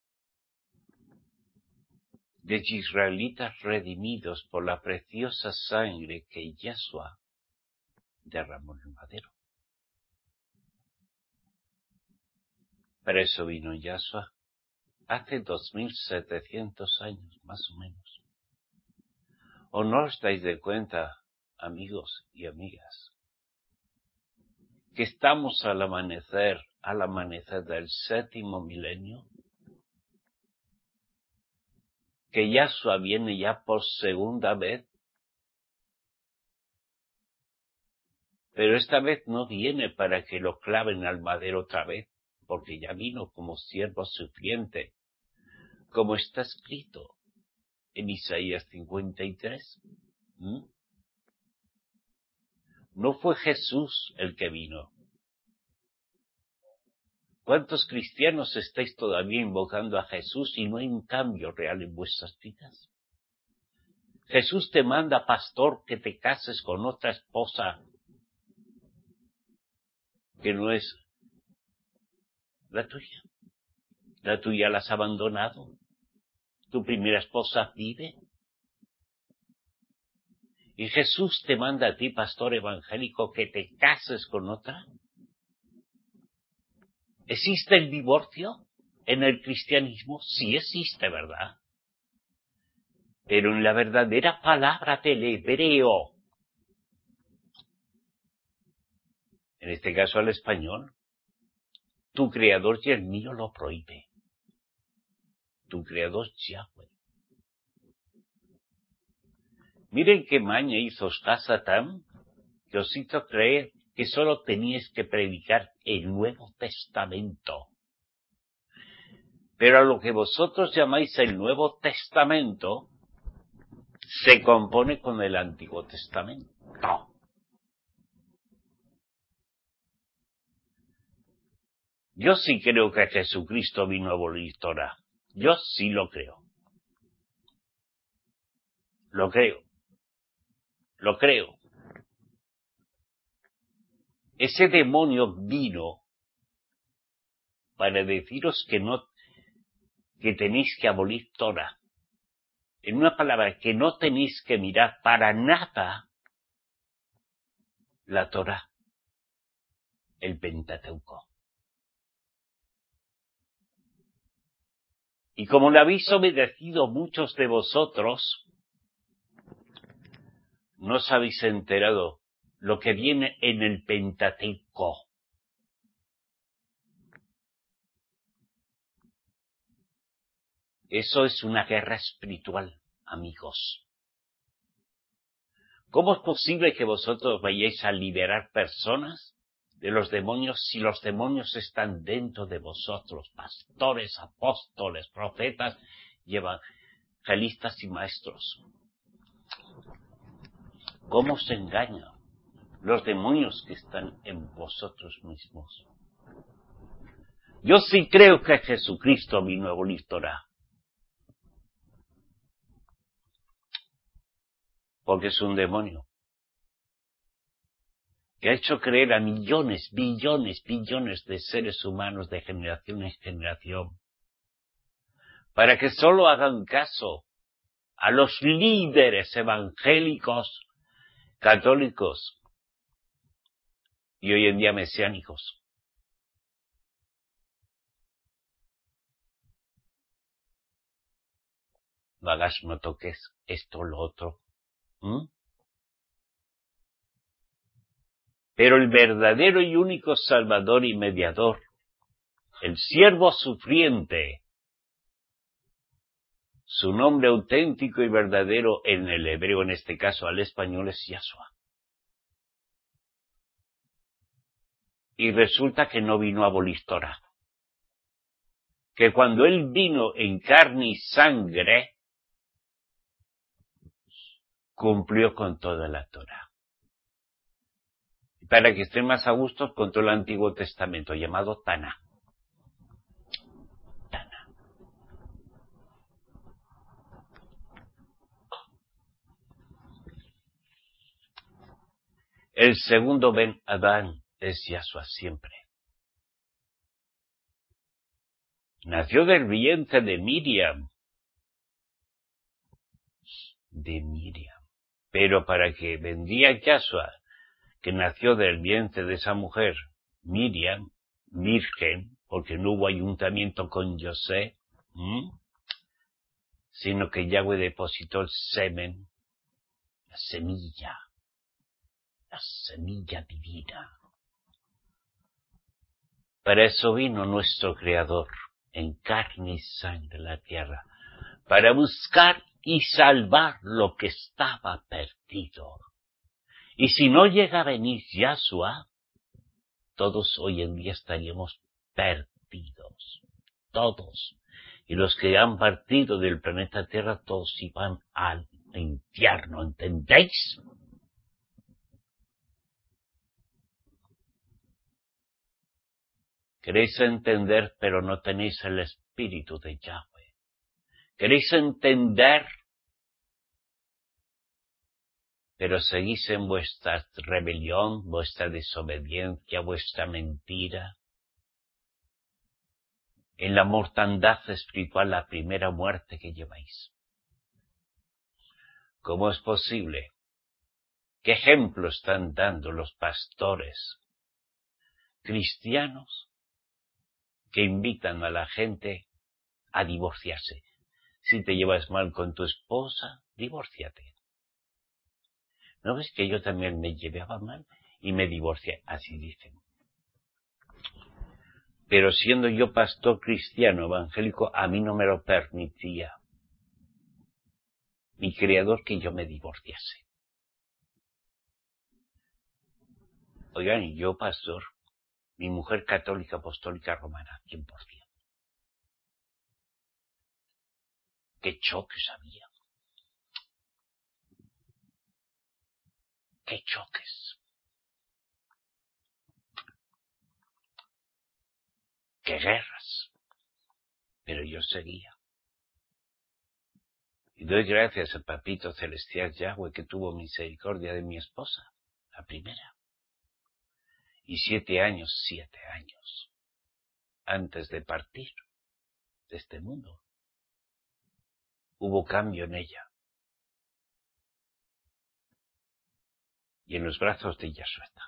de israelitas redimidos por la preciosa sangre que Yahshua derramó en el madero. Para eso vino Yahshua hace 2700 años, más o menos. ¿O no os dais de cuenta, amigos y amigas, que estamos al amanecer del 7º milenio? Que Yahshua viene ya por segunda vez, pero esta vez no viene para que lo claven al madero otra vez, porque ya vino como siervo sufriente, como está escrito en Isaías 53. No fue Jesús el que vino. ¿Cuántos cristianos estáis todavía invocando a Jesús y no hay un cambio real en vuestras vidas? Jesús te manda, pastor, que te cases con otra esposa que no es la tuya. La tuya la has abandonado. Tu primera esposa vive. Y Jesús te manda a ti, pastor evangélico, que te cases con otra. ¿Existe el divorcio en el cristianismo? Sí existe, ¿verdad? Pero en la verdadera palabra del hebreo, en este caso al español, tu creador y el mío lo prohíbe. Tu creador Yahweh. Miren qué maña hizo Hasatán, que os hizo creer que solo teníais que predicar el Nuevo Testamento. Pero a lo que vosotros llamáis el Nuevo Testamento, se compone con el Antiguo Testamento. Yo sí creo que Jesucristo vino a abolir Torah. Yo sí lo creo. Lo creo. Ese demonio vino para deciros que tenéis que abolir Torah. En una palabra, que no tenéis que mirar para nada la Torah, el Pentateuco. Y como lo habéis obedecido muchos de vosotros, no os habéis enterado lo que viene en el Pentateuco. Eso es una guerra espiritual, amigos. ¿Cómo es posible que vosotros vayáis a liberar personas de los demonios si los demonios están dentro de vosotros? Pastores, apóstoles, profetas y evangelistas y maestros. ¿Cómo se engañan los demonios que están en vosotros mismos? Yo sí creo que Jesucristo vino a abolir Torá. Porque es un demonio que ha hecho creer a millones, billones, billones de seres humanos de generación en generación, para que solo hagan caso a los líderes evangélicos, católicos y hoy en día mesiánicos. No hagas, no toques esto o lo otro. Pero el verdadero y único Salvador y mediador, el siervo sufriente, su nombre auténtico y verdadero en el hebreo, en este caso al español, es Yahshua. Y resulta que no vino a abolir Torá. Que cuando él vino en carne y sangre, cumplió con toda la Torá. Para que estén más a gusto con todo el Antiguo Testamento, llamado Taná. Taná. El segundo Ben Adán es Yahshua siempre. Nació del vientre de Miriam. Pero para que vendría Yahshua, que nació del vientre de esa mujer, Miriam, virgen, porque no hubo ayuntamiento con José, sino que Yahweh depositó el semen, la semilla divina. Para eso vino nuestro Creador, en carne y sangre en la tierra, para buscar y salvar lo que estaba perdido. Y si no llega a venir Yahshua, todos hoy en día estaríamos perdidos. Todos. Y los que han partido del planeta Tierra, todos iban al infierno, ¿entendéis? Queréis entender, pero no tenéis el espíritu de Yahweh. Queréis entender, pero seguís en vuestra rebelión, vuestra desobediencia, vuestra mentira, en la mortandad espiritual, la primera muerte que lleváis. ¿Cómo es posible? ¿Qué ejemplo están dando los pastores cristianos que invitan a la gente a divorciarse? Si te llevas mal con tu esposa, divórciate. ¿No ves que yo también me llevaba mal y me divorcié? Así dicen. Pero siendo yo pastor cristiano evangélico, a mí no me lo permitía mi Creador que yo me divorciase. Oigan, y yo pastor, mi mujer católica apostólica romana, 100%. Qué choques había. Qué choques. Qué guerras. Pero yo seguía. Y doy gracias al Papito Celestial Yahweh que tuvo misericordia de mi esposa, la primera. Y 7 años, antes de partir de este mundo, hubo cambio en ella. Y en los brazos de Yahshua está.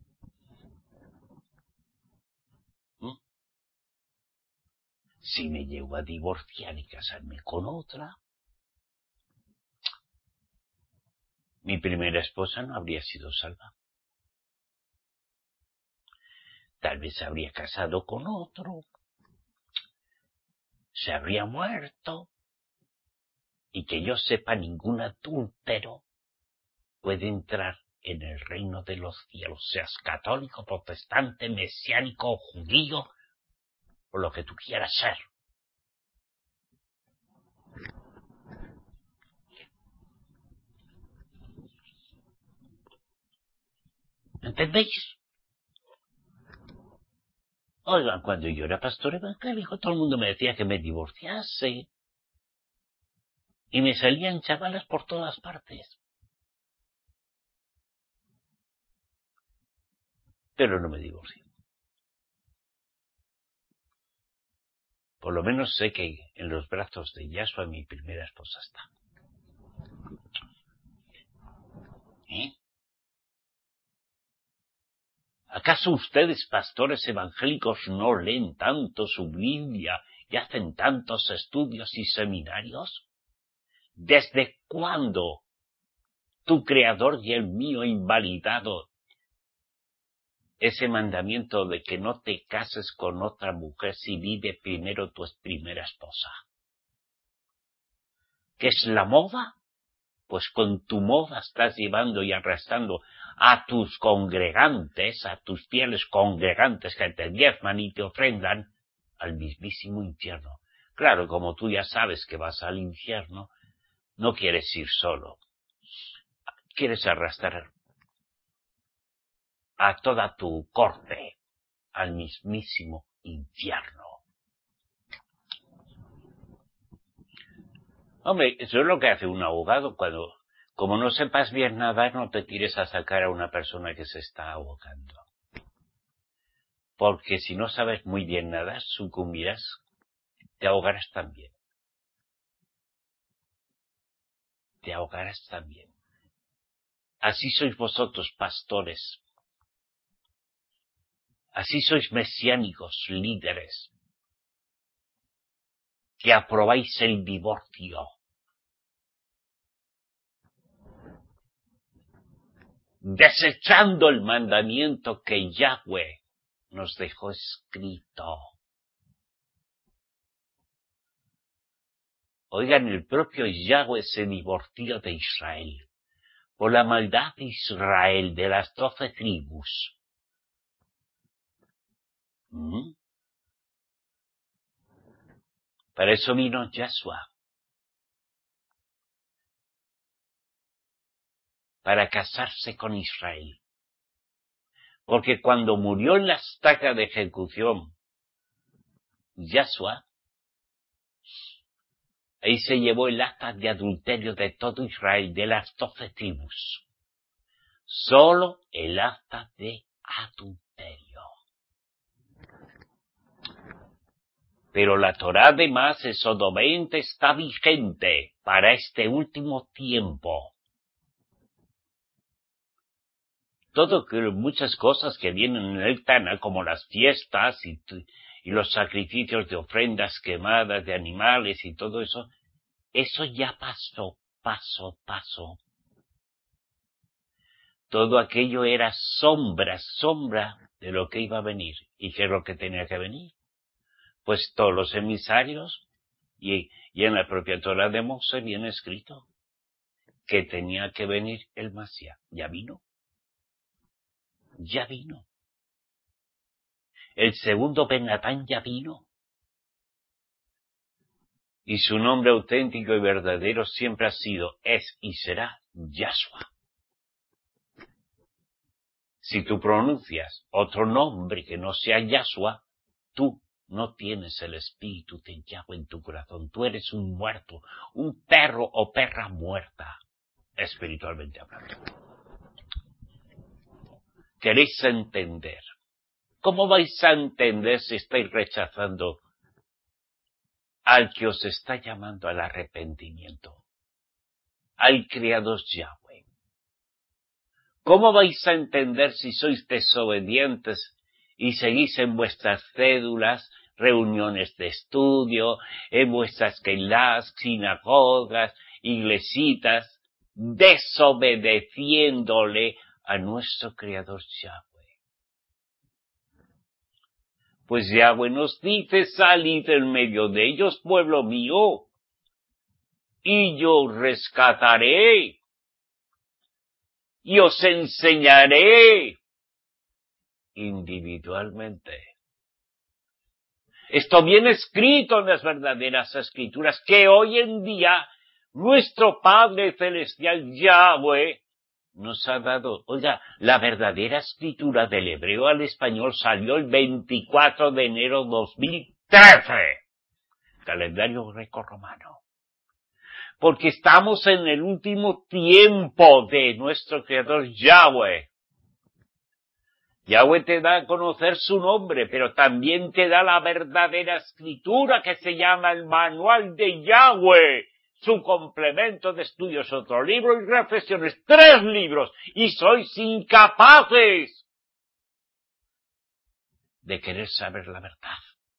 Si me llego a divorciar y casarme con otra, mi primera esposa no habría sido salva. Tal vez habría casado con otro. se habría muerto, y que yo sepa ningún adúltero puede entrar en el reino de los cielos, seas católico, protestante, mesiánico, judío, o lo que tú quieras ser. ¿Entendéis? Oigan, cuando yo era pastor evangélico, todo el mundo me decía que me divorciase, y me salían chavalas por todas partes. Pero no me divorcio. Por lo menos sé que en los brazos de Yahshua mi primera esposa está. ¿Eh? ¿Acaso ustedes, pastores evangélicos, no leen tanto su Biblia y hacen tantos estudios y seminarios? ¿Desde cuándo tu Creador y el mío invalidado ese mandamiento de que no te cases con otra mujer si vive primero tu primera esposa? ¿Qué es la moda? Pues con tu moda estás llevando y arrastrando a tus congregantes, a tus fieles congregantes que te diezman y te ofrendan al mismísimo infierno. Claro, como tú ya sabes que vas al infierno, no quieres ir solo. Quieres arrastrar a toda tu corte al mismísimo infierno. Hombre, eso es lo que hace un abogado cuando, como no sepas bien nadar, no te tires a sacar a una persona que se está ahogando. Porque si no sabes muy bien nadar, sucumbirás, te ahogarás también. Te ahogarás también. Así sois vosotros, pastores. Así sois mesiánicos, líderes, que aprobáis el divorcio. Desechando el mandamiento que Yahweh nos dejó escrito. Oigan, el propio Yahweh se divorció de Israel por la maldad de Israel, de las 12 tribus. Para eso vino Yahshua. Para casarse con Israel. Porque cuando murió en la estaca de ejecución Yahshua, ahí se llevó el acta de adulterio de todo Israel, de las 12 tribus. Solo el acta de adulterio. Pero la Torá además, Éxodo 20, está vigente para este último tiempo. Muchas cosas que vienen en el Tana, como las fiestas y los sacrificios de ofrendas quemadas de animales y todo eso, eso ya pasó. Todo aquello era sombra de lo que iba a venir. ¿Y qué es lo que tenía que venir? Pues todos los emisarios, y en la propia Torá de Moshe viene escrito que tenía que venir el Masías. Ya vino. El segundo Ben-Natán ya vino. Y su nombre auténtico y verdadero siempre ha sido, es y será Yahshua. Si tú pronuncias otro nombre que no sea Yahshua, tú no tienes el espíritu de Yahweh en tu corazón. Tú eres un muerto, un perro o perra muerta, espiritualmente hablando. ¿Queréis entender? ¿Cómo vais a entender si estáis rechazando al que os está llamando al arrepentimiento? Al Creador Yahweh. ¿Cómo vais a entender si sois desobedientes y seguís en vuestras cédulas, reuniones de estudio, en vuestras keilás, sinagogas, iglesitas, desobedeciéndole a nuestro Creador Yahweh? Pues Yahweh nos dice, salid en medio de ellos, pueblo mío, y yo os rescataré, y os enseñaré individualmente. Esto viene escrito en las verdaderas escrituras, que hoy en día nuestro Padre Celestial Yahweh nos ha dado. Oiga, la verdadera escritura del hebreo al español salió el 24 de enero 2013, calendario greco-romano. Porque estamos en el último tiempo de nuestro Creador Yahweh. Yahweh te da a conocer su nombre, pero también te da la verdadera escritura que se llama el Manual de Yahweh, su complemento de estudios, otro libro y reflexiones, 3 libros, y sois incapaces de querer saber la verdad.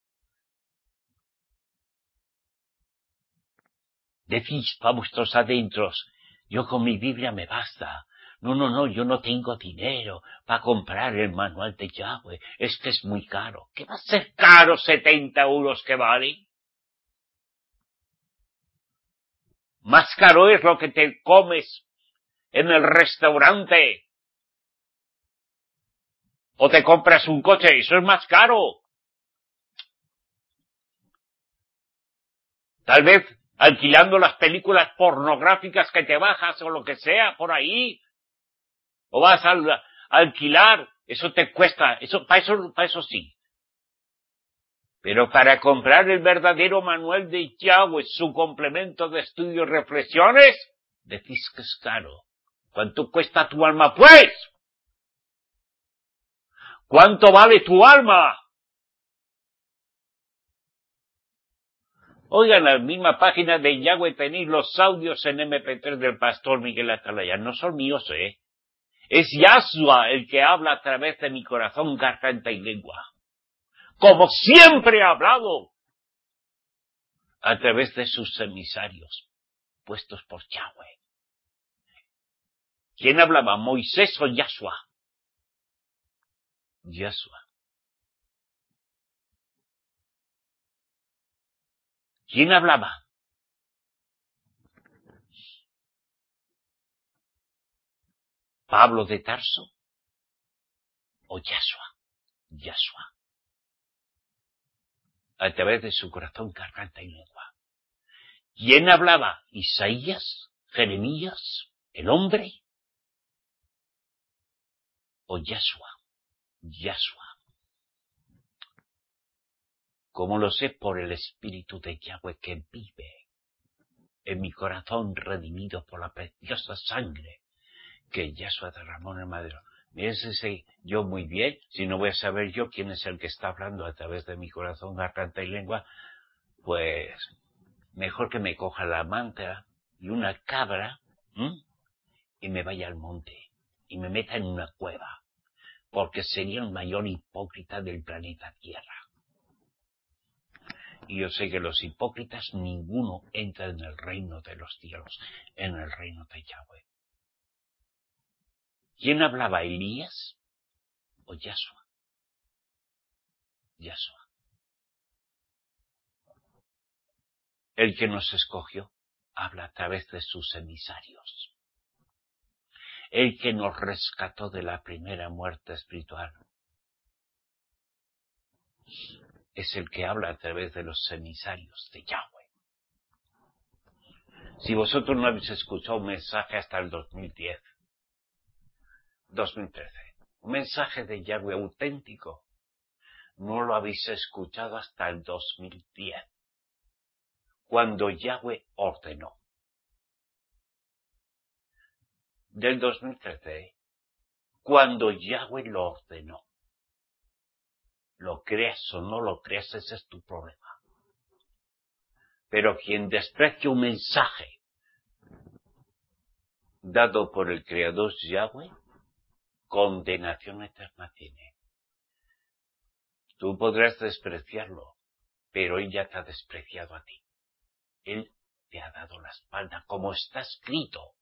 Decís a vuestros adentros, yo con mi Biblia me basta. No, yo no tengo dinero para comprar el manual de Yahweh. Es que es muy caro. ¿Qué va a ser caro 70 euros que vale? Más caro es lo que te comes en el restaurante. O te compras un coche, eso es más caro. Tal vez alquilando las películas pornográficas que te bajas o lo que sea por ahí. O vas a alquilar, eso te cuesta, para eso sí. Pero para comprar el verdadero manual de Yahweh, su complemento de estudio y reflexiones, decís que es caro. ¿Cuánto cuesta tu alma, pues? ¿Cuánto vale tu alma? Oiga, en la misma página de Yahweh tenéis los audios en MP3 del pastor Miguel Atalaya. No son míos, Es Yahshua el que habla a través de mi corazón, garganta y lengua. Como siempre ha hablado. A través de sus emisarios, puestos por Yahweh. ¿Quién hablaba? ¿Moisés o Yahshua? Yahshua. ¿Quién hablaba? ¿Pablo de Tarso o Yahshua? Yahshua. A través de su corazón, garganta y lengua. ¿Quién hablaba? ¿Isaías? ¿Jeremías? ¿El hombre? ¿O Yahshua? Yahshua. Como lo sé por el Espíritu de Yahweh que vive en mi corazón, redimido por la preciosa sangre que Yahshua derramó en el madero. Mírese yo muy bien, si no voy a saber yo quién es el que está hablando a través de mi corazón, garganta y lengua, pues mejor que me coja la manta y una cabra y me vaya al monte y me meta en una cueva, porque sería el mayor hipócrita del planeta Tierra. Y yo sé que los hipócritas ninguno entra en el reino de los cielos, en el reino de Yahweh. ¿Quién hablaba, Elías o Yahshua? Yahshua. El que nos escogió habla a través de sus emisarios. El que nos rescató de la primera muerte espiritual es el que habla a través de los emisarios de Yahweh. Si vosotros no habéis escuchado un mensaje hasta el 2013, un mensaje de Yahweh auténtico, no lo habéis escuchado hasta el 2010, cuando Yahweh ordenó. Del 2013, cuando Yahweh lo ordenó. Lo creas o no lo creas, ese es tu problema. Pero quien desprecia un mensaje dado por el Creador Yahweh, condenación eterna tiene. Tú podrás despreciarlo, pero Él ya te ha despreciado a ti. Él te ha dado la espalda, como está escrito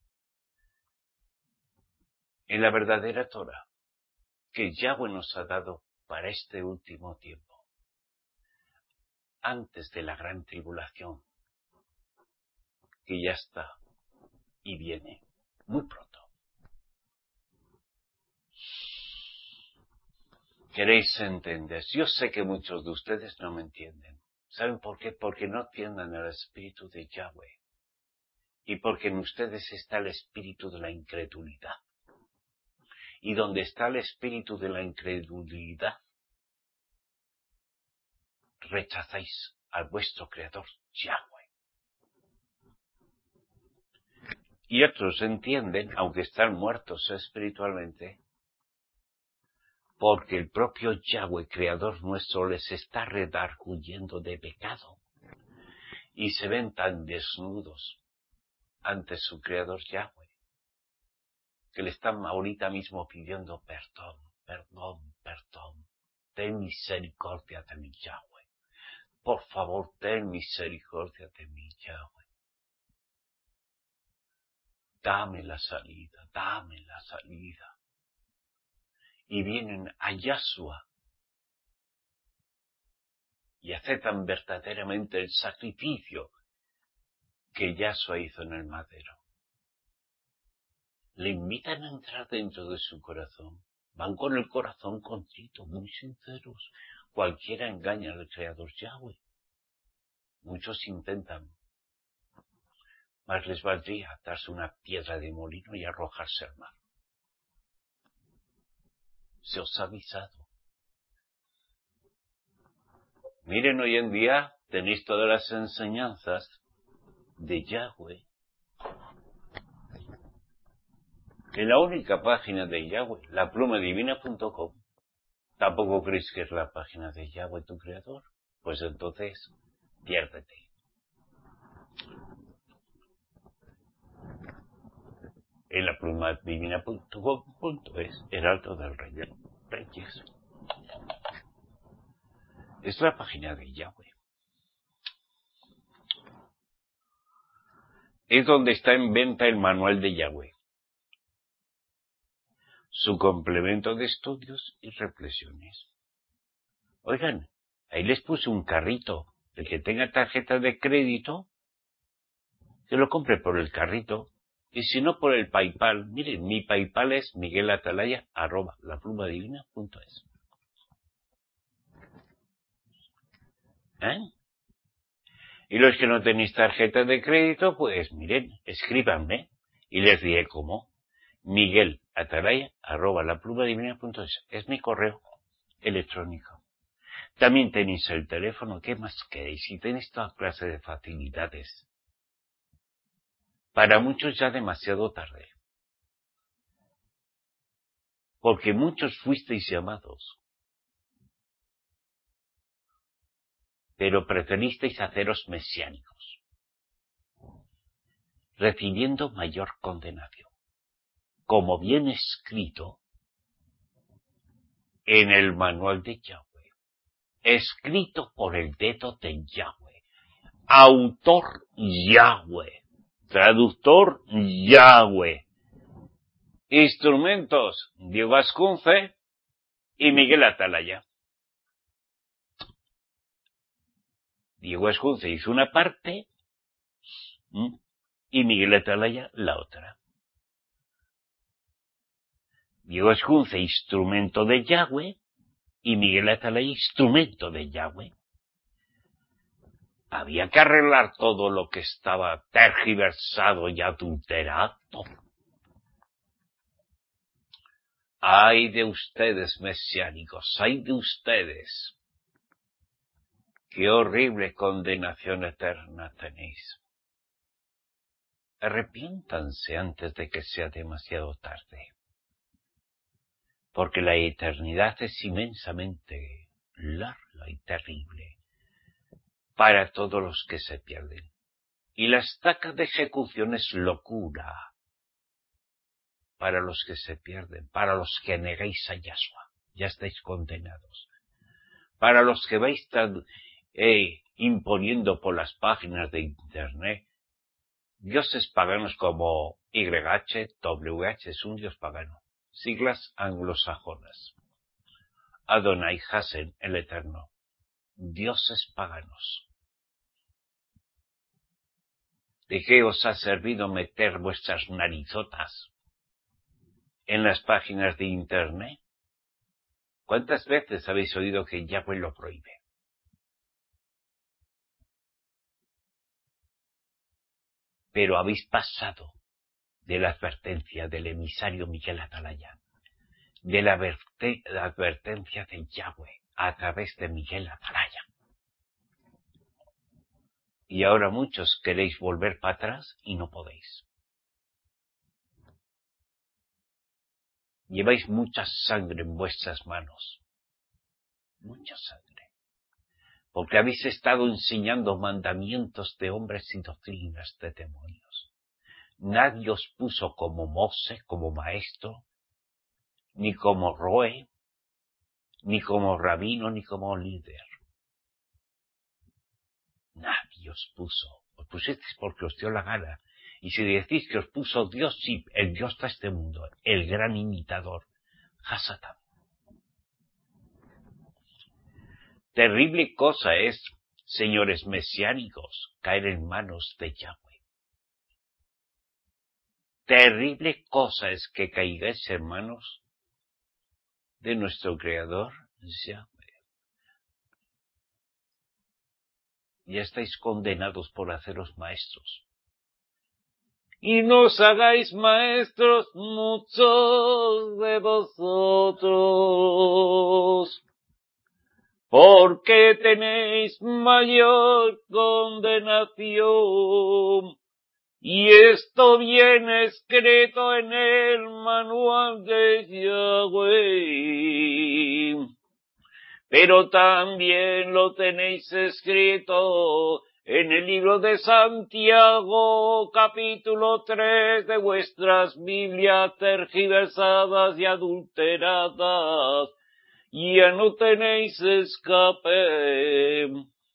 en la verdadera Torah, que Yahweh nos ha dado para este último tiempo. antes de la gran tribulación, que ya está y viene muy pronto. ¿Queréis entender? Yo sé que muchos de ustedes no me entienden. ¿Saben por qué? Porque no entienden el espíritu de Yahweh. Y porque en ustedes está el espíritu de la incredulidad. Y donde está el espíritu de la incredulidad, rechazáis al vuestro creador, Yahweh. Y otros entienden, aunque están muertos espiritualmente, porque el propio Yahweh, creador nuestro, les está redarguyendo de pecado. Y se ven tan desnudos ante su creador Yahweh, que le están ahorita mismo pidiendo perdón. Ten misericordia de mí, Yahweh. Por favor, ten misericordia de mí, Yahweh. Dame la salida. Y vienen a Yahshua y aceptan verdaderamente el sacrificio que Yahshua hizo en el madero. Le invitan a entrar dentro de su corazón. Van con el corazón contrito, muy sinceros. Cualquiera engaña al Creador Yahweh. Muchos intentan, mas les valdría darse una piedra de molino y arrojarse al mar. Se os ha avisado. Miren, hoy en día tenéis todas las enseñanzas de Yahweh en la única página de Yahweh, laplumadivina.com. ¿Tampoco crees que es la página de Yahweh, tu creador? Pues entonces, piérdete. En laplumadivina.com.es, Heraldo del Rey de Reyes. Es la página de Yahweh. Es donde está en venta el manual de Yahweh, su complemento de estudios y reflexiones. Oigan, ahí les puse un carrito. El que tenga tarjeta de crédito, que lo compre por el carrito. Y si no, por el PayPal. Miren, mi PayPal es miguelatalaya@laplumadivina.es. ¿Eh? Y los que no tenéis tarjeta de crédito, pues miren, escríbanme y les diré cómo. miguelatalaya@laplumadivina.es. Es mi correo electrónico. También tenéis el teléfono. ¿Qué más queréis? Y tenéis toda clase de facilidades. Para muchos ya demasiado tarde. Porque muchos fuisteis llamados, pero preferisteis haceros mesiánicos, recibiendo mayor condenación, como viene escrito en el manual de Yahweh, escrito por el dedo de Yahweh, autor Yahweh, traductor Yahweh, instrumentos Diego Ascunce y Miguel Atalaya. Diego Ascunce hizo una parte y Miguel Atalaya la otra. Diego Ascunce, instrumento de Yahweh, y Miguel Atalaya, instrumento de Yahweh. Había que arreglar todo lo que estaba tergiversado y adulterado. ¡Ay de ustedes, mesiánicos! ¡Ay de ustedes! ¡Qué horrible condenación eterna tenéis! Arrepiéntanse antes de que sea demasiado tarde. Porque la eternidad es inmensamente larga y terrible para todos los que se pierden. Y la estaca de ejecución es locura para los que se pierden, para los que negáis a Yahshua, ya estáis condenados. Para los que vais imponiendo por las páginas de internet dioses paganos como YH, WH, es un dios pagano, siglas anglosajonas. Adonai Hasen, el Eterno. dioses paganos. ¿De qué os ha servido meter vuestras narizotas en las páginas de Internet? ¿Cuántas veces habéis oído que Yahweh lo prohíbe? Pero habéis pasado de la advertencia del emisario Miguel Atalaya, de la advertencia de Yahweh a través de Miguel Atalaya. Y ahora muchos queréis volver para atrás y no podéis. Lleváis mucha sangre en vuestras manos. Mucha sangre. Porque habéis estado enseñando mandamientos de hombres y doctrinas de demonios. Nadie os puso como Mose, como maestro, ni como Roe, ni como rabino, ni como líder. Nadie os puso. Os pusisteis porque os dio la gana. Y si decís que os puso Dios, sí, el Dios de este mundo, el gran imitador, Hasatán. Terrible cosa es, señores mesiánicos, caer en manos de Yahweh. Terrible cosa es que caigáis en manos de nuestro Creador, Yahweh. Ya estáis condenados por haceros maestros. Y no os hagáis maestros muchos de vosotros, porque tenéis mayor condenación. Y esto viene escrito en el manual de Yahweh. Pero también lo tenéis escrito en el libro de Santiago, capítulo 3 de vuestras Biblias tergiversadas y adulteradas. Ya no tenéis escape.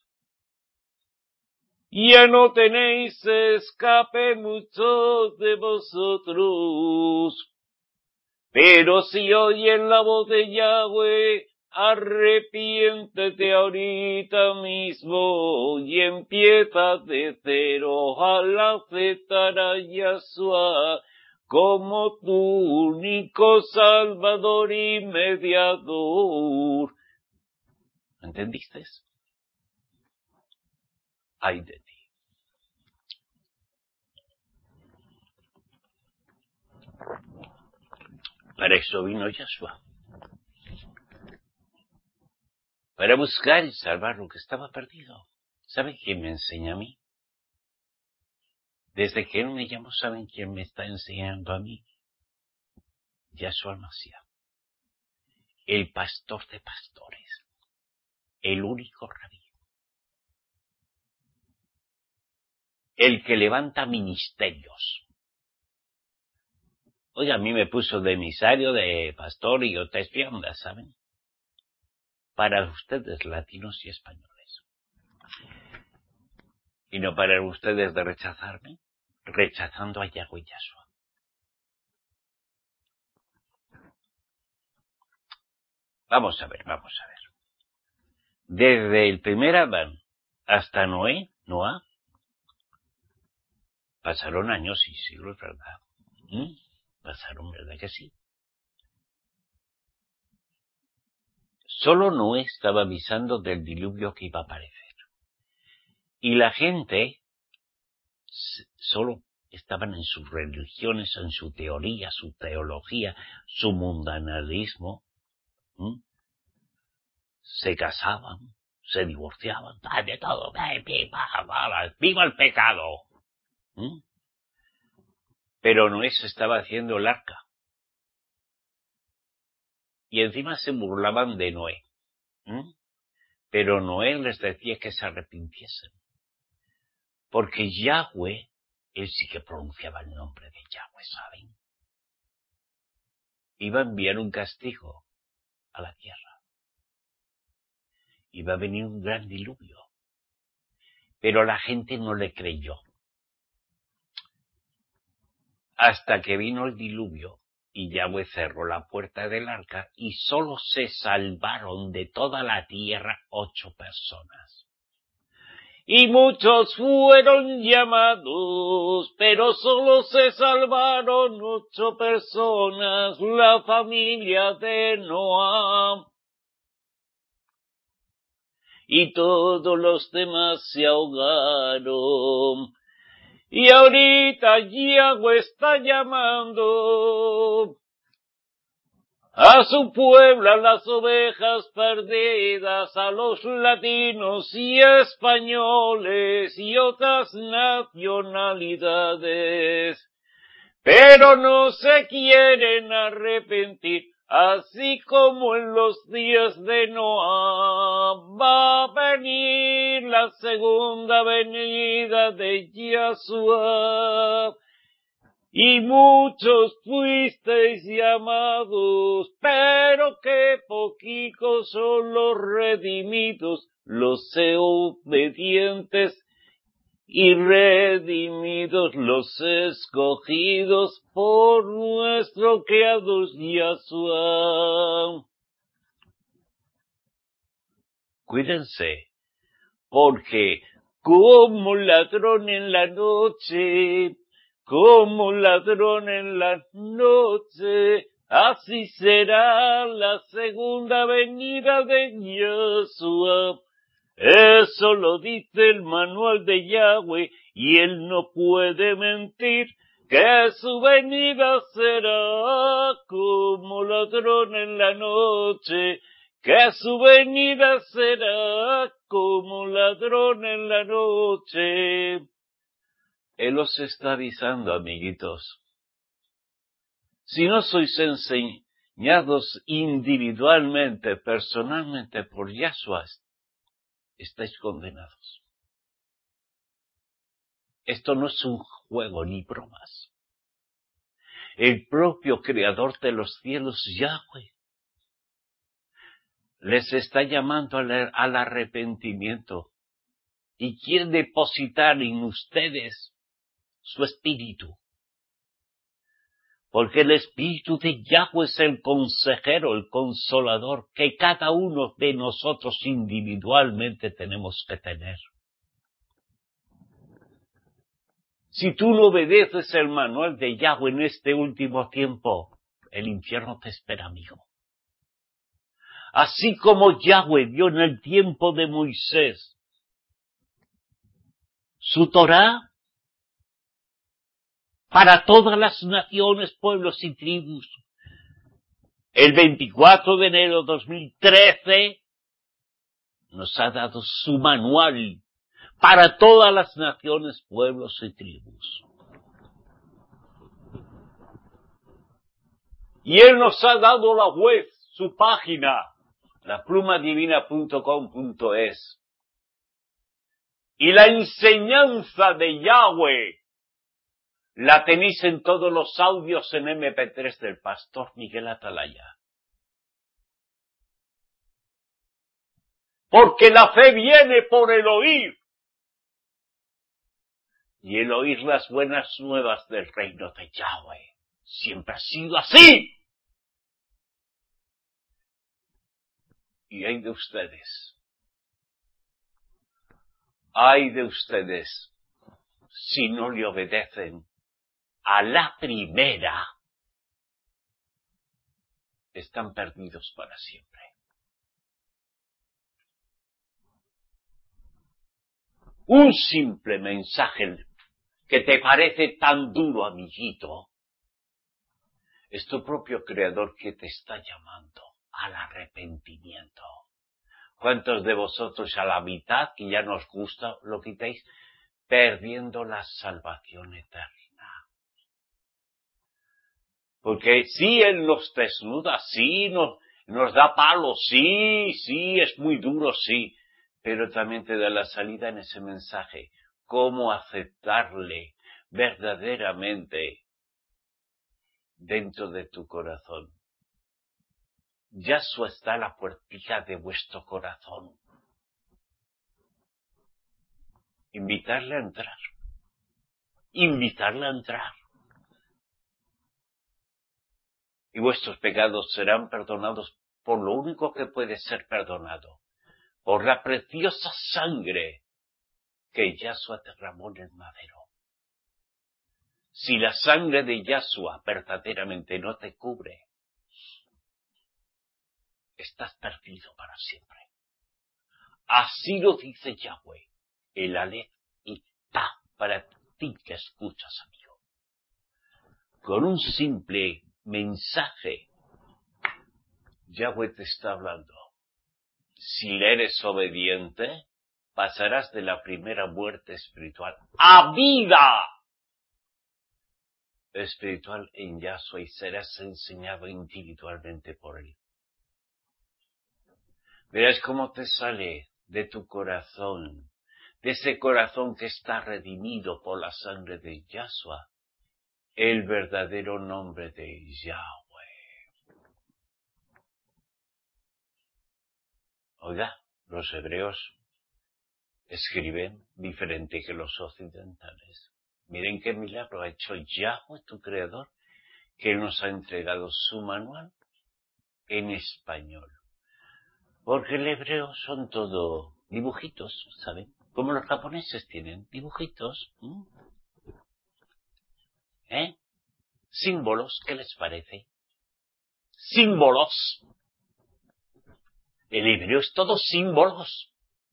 Ya no tenéis escape muchos de vosotros. Pero si oyen la voz de Yahweh, arrepiéntete ahorita mismo y empieza de cero al aceptar a Yahshua como tu único Salvador y mediador. ¿Entendiste? Ay de ti. Para eso vino Yahshua. Para buscar y salvar lo que estaba perdido. ¿Saben quién me enseña a mí? Desde que él me llamó, ¿saben quién me está enseñando a mí? Yahshua Mashiach. El pastor de pastores. El único rabí. El que levanta ministerios. Oye, a mí me puso de emisario, de pastor y otras ondas, ¿saben? Para ustedes, latinos y españoles. Y no para ustedes de rechazarme, rechazando a Yahweh y Yahshua. Vamos a ver. Desde el primer Adán hasta Noah, pasaron años y siglos, ¿verdad? Pasaron, ¿verdad que sí? Solo Noé estaba avisando del diluvio que iba a aparecer. Y la gente solo estaban en sus religiones, en su teoría, su teología, su mundanalismo. Se casaban, se divorciaban, de todo. ¡Viva el pecado! Pero Noé se estaba haciendo el arca. Y encima se burlaban de Noé. Pero Noé les decía que se arrepintiesen. Porque Yahweh, él sí que pronunciaba el nombre de Yahweh, ¿saben? Iba a enviar un castigo a la tierra. Iba a venir un gran diluvio. Pero la gente no le creyó. Hasta que vino el diluvio Y Yahweh cerró la puerta del arca y solo se salvaron de toda la tierra 8 personas. Y muchos fueron llamados, pero solo se salvaron 8 personas, la familia de Noah. Y todos los demás se ahogaron. Y ahorita Yahweh está llamando a su pueblo, a las ovejas perdidas, a los latinos y españoles y otras nacionalidades. Pero no se quieren arrepentir, así como en los días de Noah. Va a venir la segunda venida de Yahshua. Y muchos fuisteis llamados, pero qué poquitos son los redimidos, los obedientes y redimidos, los escogidos por nuestro Creador Yahshua. Cuídense, porque como ladrón en la noche, como ladrón en la noche, así será la segunda venida de Yahshua. Eso lo dice el manual de Yahweh, y él no puede mentir, que su venida será como ladrón en la noche, que su venida será como ladrón en la noche. Él os está avisando, amiguitos. Si no sois enseñados individualmente, personalmente por Yahshua, estáis condenados. Esto no es un juego ni bromas. El propio Creador de los cielos, Yahweh, les está llamando al arrepentimiento y quiere depositar en ustedes su espíritu. Porque el espíritu de Yahweh es el consejero, el consolador, que cada uno de nosotros individualmente tenemos que tener. Si tú no obedeces el manual de Yahweh en este último tiempo, el infierno te espera, amigo. Así como Yahweh dio en el tiempo de Moisés su Torá para todas las naciones, pueblos y tribus. El 24 de enero de 2013 nos ha dado su manual para todas las naciones, pueblos y tribus. Y Él nos ha dado la web, su página, laplumadivina.com.es. Y la enseñanza de Yahweh la tenéis en todos los audios en MP3 del pastor Miguel Atalaya. Porque la fe viene por el oír. Y el oír las buenas nuevas del reino de Yahweh. Siempre ha sido así. Y hay de ustedes. Ay de ustedes si no le obedecen a la primera. Están perdidos para siempre. Un simple mensaje que te parece tan duro, amiguito, es tu propio Creador que te está llamando al arrepentimiento. ¿Cuántos de vosotros a la mitad, que ya nos gusta, lo quitáis? Perdiendo la salvación eterna. Porque sí, Él nos desnuda, sí, nos da palos, sí, es muy duro, sí, pero también te da la salida en ese mensaje. Cómo aceptarle verdaderamente dentro de tu corazón. Yahshua está a la puertija de vuestro corazón. Invitarle a entrar. Invitarle a entrar. y vuestros pecados serán perdonados por lo único que puede ser perdonado, por la preciosa sangre que Yahshua derramó en el madero. Si la sangre de Yahshua verdaderamente no te cubre, estás perdido para siempre. Así lo dice Yahweh, el Aleph y Ta, para ti que escuchas, amigo. Con un simple mensaje, Yahweh te está hablando. Si le eres obediente, pasarás de la primera muerte espiritual a vida espiritual en Yahshua y serás enseñado individualmente por él. Verás cómo te sale de tu corazón, de ese corazón que está redimido por la sangre de Yahshua, el verdadero nombre de Yahweh. Oiga, los hebreos escriben diferente que los occidentales. Miren qué milagro ha hecho Yahweh, tu creador, que nos ha entregado su manual en español. Porque el hebreo son todo dibujitos, ¿saben? Como los japoneses tienen dibujitos. Símbolos, ¿qué les parece? Símbolos. El hebreo es todo símbolos.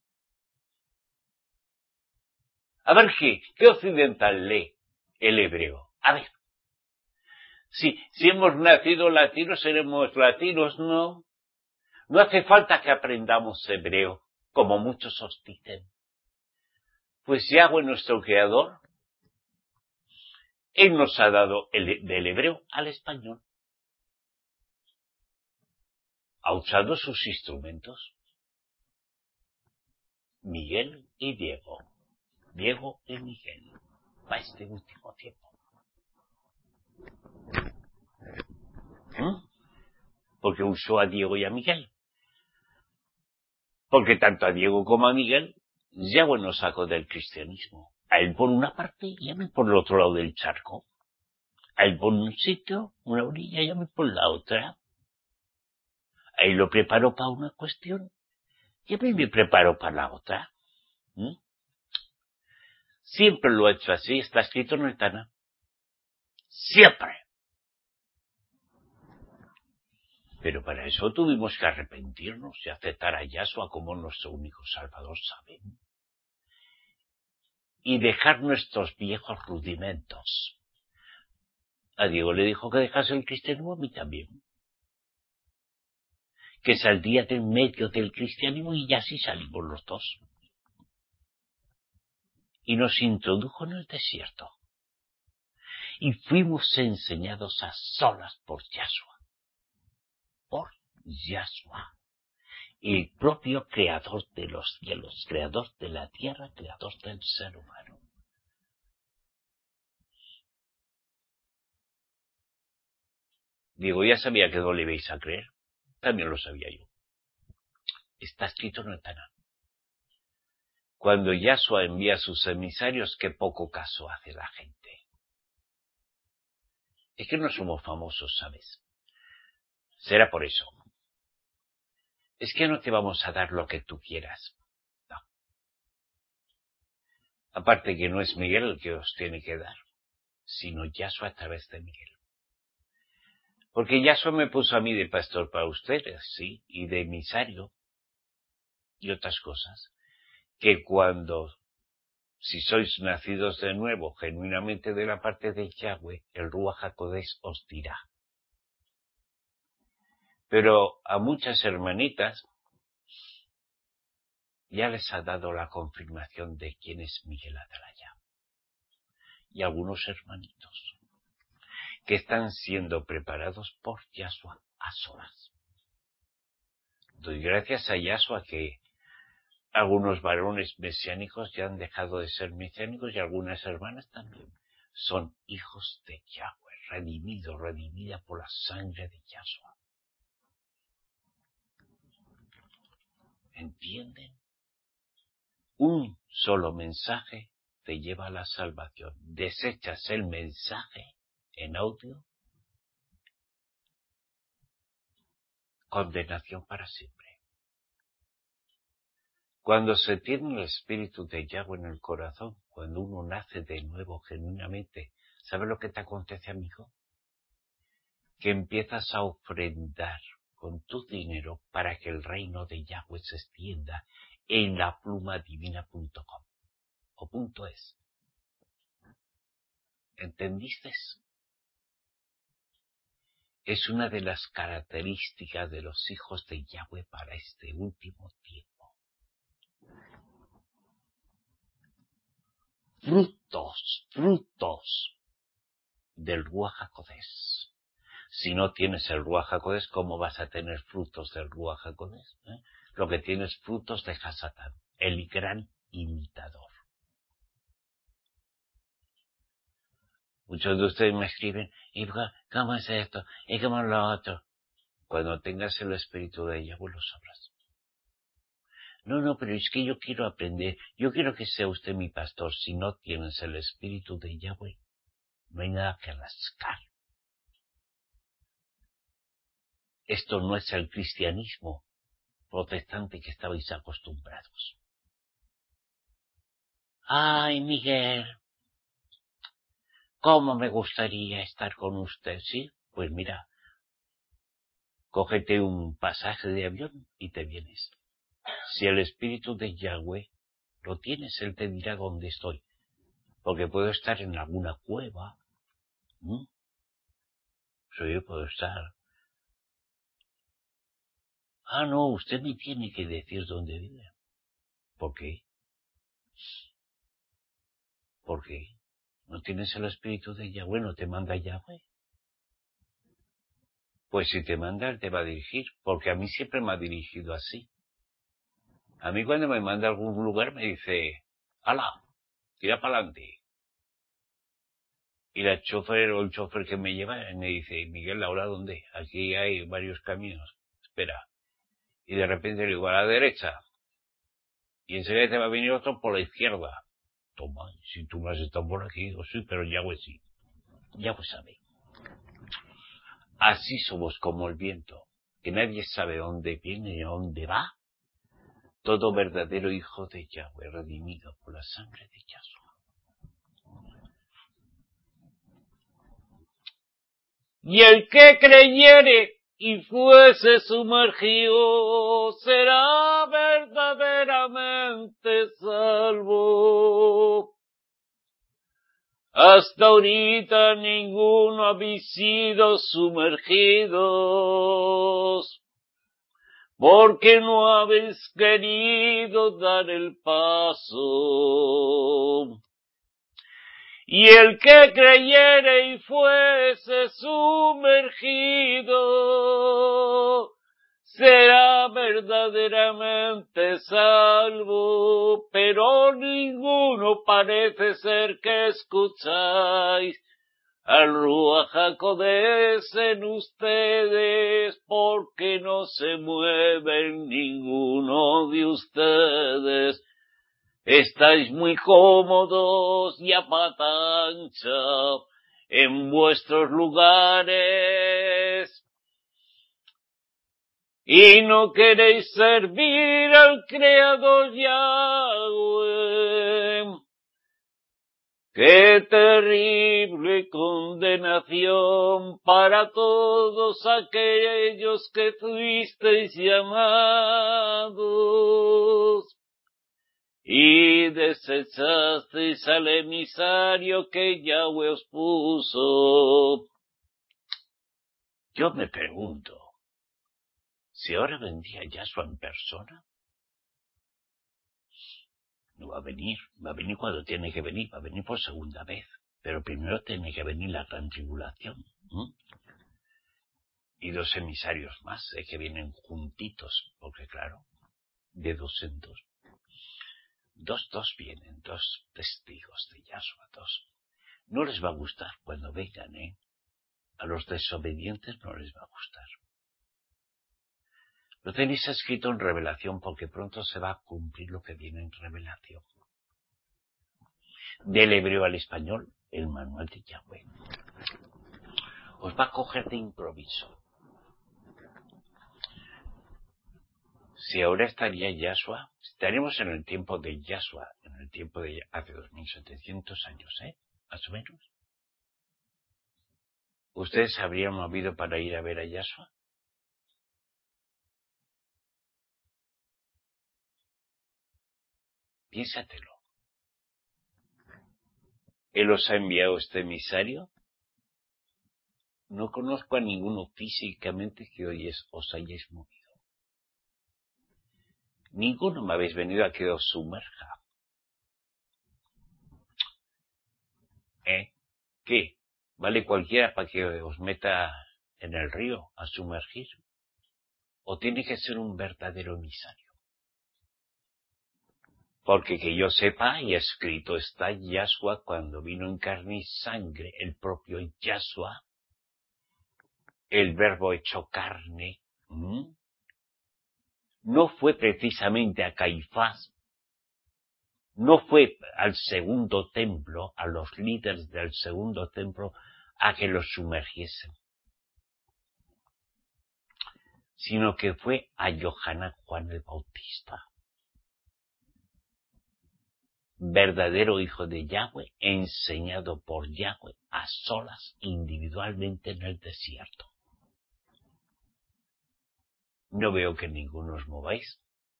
A ver, ¿qué occidental lee el hebreo? A ver. Si hemos nacido latinos, seremos latinos, ¿no? No hace falta que aprendamos hebreo, como muchos os dicen. Pues Yahweh, nuestro creador, Él nos ha dado del hebreo al español. Ha usado sus instrumentos. Miguel y Diego. Diego y Miguel. Para este último tiempo. Porque usó a Diego y a Miguel. Porque tanto a Diego como a Miguel, Yahweh nos sacó del cristianismo. A él por una parte y a mí por el otro lado del charco. A él por un sitio, una orilla, y a mí por la otra. A él lo preparó para una cuestión y a mí me preparó para la otra. Siempre lo he hecho así, está escrito en el Tana. Siempre. Pero para eso tuvimos que arrepentirnos y aceptar a Yahshua como nuestro único Salvador, ¿saben? Y dejar nuestros viejos rudimentos. A Diego le dijo que dejase el cristianismo, a mí también. Que saldría del medio del cristianismo y ya así salimos los dos. Y nos introdujo en el desierto. Y fuimos enseñados a solas por Yahshua. Por Yahshua. El propio creador de los cielos, creador de la tierra, creador del ser humano. Digo, ya sabía que no le ibais a creer. También lo sabía yo. Está escrito en el Taná. Cuando Yahshua envía a sus emisarios, qué poco caso hace la gente. Es que no somos famosos, ¿sabes? Será por eso. Es que no te vamos a dar lo que tú quieras. No. Aparte que no es Miguel el que os tiene que dar, sino Yahshua a través de Miguel. Porque Yahshua me puso a mí de pastor para ustedes, sí, y de emisario, y otras cosas, que cuando, si sois nacidos de nuevo, genuinamente de la parte de Yahweh, el Ruach HaKodesh os dirá. Pero a muchas hermanitas ya les ha dado la confirmación de quién es Miguel Atalaya. Y algunos hermanitos que están siendo preparados por Yahshua a solas. Doy gracias a Yahshua que algunos varones mesiánicos ya han dejado de ser mesiánicos y algunas hermanas también. Son hijos de Yahweh, redimida por la sangre de Yahshua. ¿Entienden? Un solo mensaje te lleva a la salvación. Desechas el mensaje en audio condenación para siempre. Cuando se tiene el espíritu de Yahweh en el corazón, cuando uno nace de nuevo genuinamente, ¿sabe lo que te acontece, amigo? Que empiezas a ofrendar con tu dinero para que el reino de Yahweh se extienda en laplumadivina.com o .es. ¿Entendiste? Es una de las características de los hijos de Yahweh para este último tiempo. Frutos del Ruach HaKodesh. Si no tienes el Ruach HaKodesh, ¿cómo vas a tener frutos del Ruach HaKodesh? Lo que tienes frutos de Hasatán, el gran imitador. Muchos de ustedes me escriben, ¿y cómo es esto? ¿Y cómo es lo otro? Cuando tengas el espíritu de Yahweh lo sabrás. No, pero es que yo quiero aprender, yo quiero que sea usted mi pastor. Si no tienes el espíritu de Yahweh, no hay nada que rascar. Esto no es el cristianismo protestante que estabais acostumbrados. Ay, Miguel, ¿cómo me gustaría estar con usted? ¿Sí? Pues mira, cógete un pasaje de avión y te vienes. Si el espíritu de Yahweh lo tienes, él te dirá dónde estoy. Porque puedo estar en alguna cueva. Yo puedo estar. No, usted me tiene que decir dónde vive. ¿Por qué? ¿Por qué? ¿No tienes el espíritu de Yahweh? ¿No te manda Yahweh? Pues si te manda, él te va a dirigir. Porque a mí siempre me ha dirigido así. A mí cuando me manda a algún lugar me dice, ¡hala! Tira para adelante. Y el chofer que me lleva me dice, Miguel, ¿ahora dónde? Aquí hay varios caminos. Espera. Y de repente le digo, a la derecha. Y enseguida te va a venir otro por la izquierda. Toma, si tú no has estado por aquí, digo, sí, pero Yahweh sí. Yahweh sabe. Así somos como el viento, que nadie sabe dónde viene y a dónde va. Todo verdadero hijo de Yahweh, redimido por la sangre de Yahshua. Y el que creyere y fuese sumergido será verdaderamente salvo. Hasta ahorita ninguno habéis sido sumergidos, porque no habéis querido dar el paso. Y el que creyere y fuese sumergido será verdaderamente salvo, pero ninguno parece ser que escucháis al Ruach HaKodesh en ustedes, porque no se mueven ninguno de ustedes. Estáis muy cómodos y a pata ancha en vuestros lugares y no queréis servir al Creador Yahweh. ¡Qué terrible condenación para todos aquellos que fuisteis llamados y desechasteis al emisario que Yahweh os puso! Yo me pregunto, si ahora vendría Yahshua en persona, no va a venir cuando tiene que venir, va a venir por segunda vez, pero primero tiene que venir la gran tribulación. Y 2 emisarios más, que vienen juntitos, porque claro, de 2 en 2. Dos vienen, 2 testigos de Yahshua, 2. No les va a gustar cuando vengan, A los desobedientes no les va a gustar. Lo tenéis escrito en Revelación porque pronto se va a cumplir lo que viene en Revelación. Del hebreo al español, el manual de Yahweh. Os va a coger de improviso. Si ahora estaría Yahshua, estaremos en el tiempo de Yahshua, en el tiempo de hace 2700 años, más o menos. ¿Ustedes se habrían movido para ir a ver a Yahshua? Piénsatelo. ¿Él os ha enviado este emisario? No conozco a ninguno físicamente que hoy os hayáis movido. Ninguno me habéis venido a que os sumerja. ¿Qué? ¿Vale cualquiera para que os meta en el río a sumergir? ¿O tiene que ser un verdadero emisario? Porque que yo sepa, y escrito está, Yahshua cuando vino en carne y sangre, el propio Yahshua, el verbo hecho carne, no fue precisamente a Caifás, no fue al segundo templo, a los líderes del segundo templo, a que los sumergiesen, sino que fue a Yohanan Juan el Bautista, verdadero hijo de Yahweh, enseñado por Yahweh a solas, individualmente en el desierto. No veo que ninguno os mováis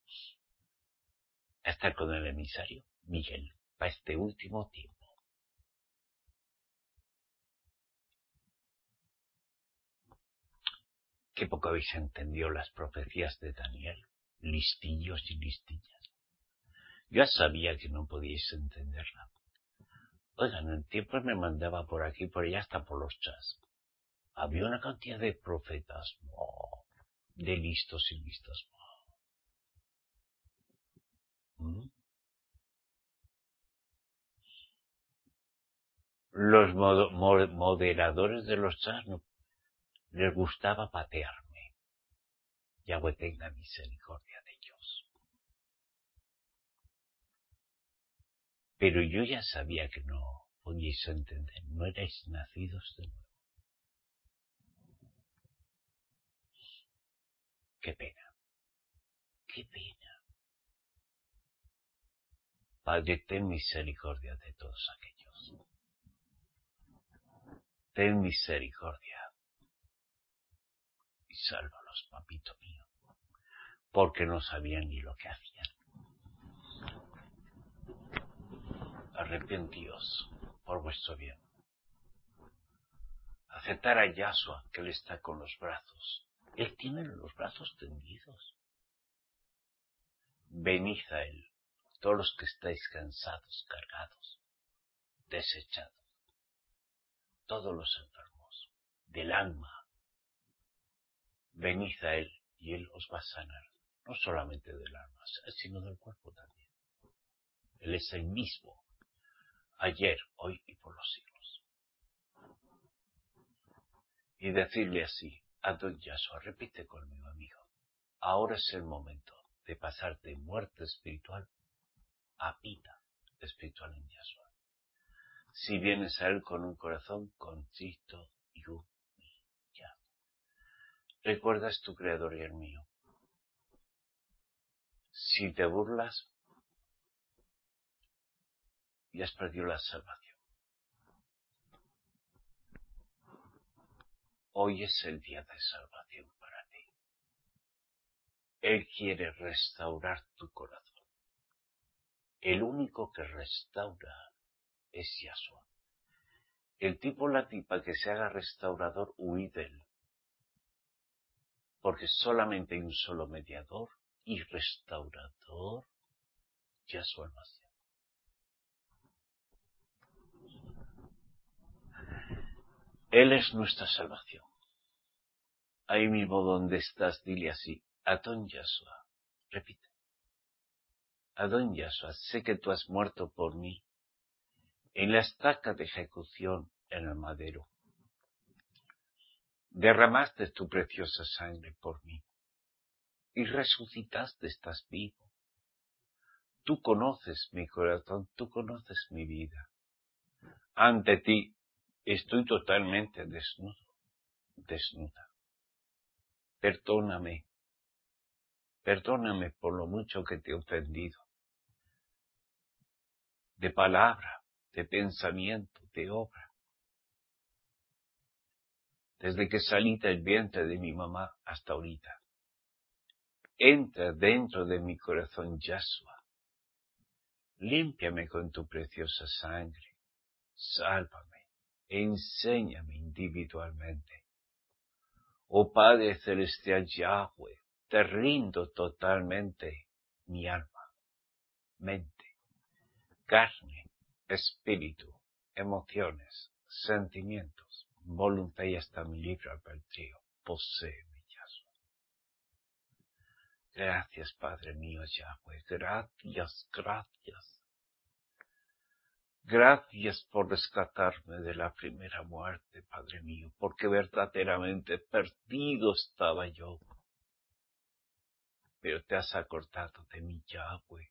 a estar con el emisario, Miguel, para este último tiempo. Qué poco habéis entendido las profecías de Daniel, listillos y listillas. Yo ya sabía que no podíais entenderla. Oigan, en tiempos me mandaba por aquí, por allá, hasta por los chats. Había una cantidad de profetas, de listos y listos. Los moderadores de los chats les gustaba patearme. Yahweh tenga misericordia de ellos. Pero yo ya sabía que no podíais entender, no erais nacidos de nuevo. Qué pena, qué pena. Padre, ten misericordia de todos aquellos. Ten misericordia y sálvalos, papito mío, porque no sabían ni lo que hacían. Arrepentíos por vuestro bien. Aceptar a Yahshua, que Él está con los brazos. Él tiene los brazos tendidos. Venid a Él, todos los que estáis cansados, cargados, desechados, todos los enfermos del alma. Venid a Él y Él os va a sanar, no solamente del alma, sino del cuerpo también. Él es el mismo, ayer, hoy y por los siglos. Y decirle así, a don Yahshua, repite conmigo, amigo, ahora es el momento de pasar de muerte espiritual a vida espiritual en Yahshua. Si vienes a Él con un corazón contrito y humillado. Recuerda, es tu Creador y el mío. Si te burlas, ya has perdido la salvación. Hoy es el día de salvación para ti. Él quiere restaurar tu corazón. El único que restaura es Yahshua. El tipo la tipa que se haga restaurador, huid de él. Porque solamente hay un solo mediador y restaurador, Yahshua el Mashiach. Él es nuestra salvación. Ahí mismo donde estás, dile así, Adón Yahshua, repite. Adón Yahshua, sé que tú has muerto por mí en la estaca de ejecución en el madero. Derramaste tu preciosa sangre por mí y resucitaste, estás vivo. Tú conoces mi corazón, tú conoces mi vida. Ante ti estoy totalmente desnudo, desnuda. Perdóname, Perdóname por lo mucho que te he ofendido. De palabra, de pensamiento, de obra. Desde que salí del vientre de mi mamá hasta ahorita. Entra dentro de mi corazón, Yahshua. Límpiame con tu preciosa sangre. Sálvame. Enséñame individualmente. Oh Padre Celestial Yahweh, te rindo totalmente mi alma, mente, carne, espíritu, emociones, sentimientos, voluntad y hasta mi libre albedrío. Poséeme, Yahshua. Gracias, Padre mío Yahweh, gracias, gracias. Gracias por rescatarme de la primera muerte, Padre mío, porque verdaderamente perdido estaba yo. Pero te has acordado de mí, Yahweh.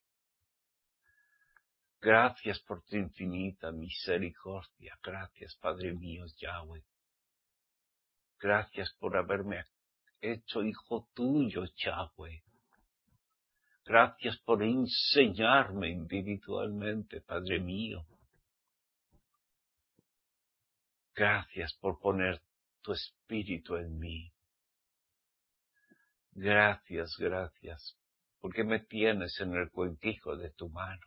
Gracias por tu infinita misericordia. Gracias, Padre mío, Yahweh. Gracias por haberme hecho hijo tuyo, Yahweh. Gracias por enseñarme individualmente, Padre mío. Gracias por poner tu espíritu en mí. Gracias, gracias, porque me tienes en el cuenquijo de tu mano.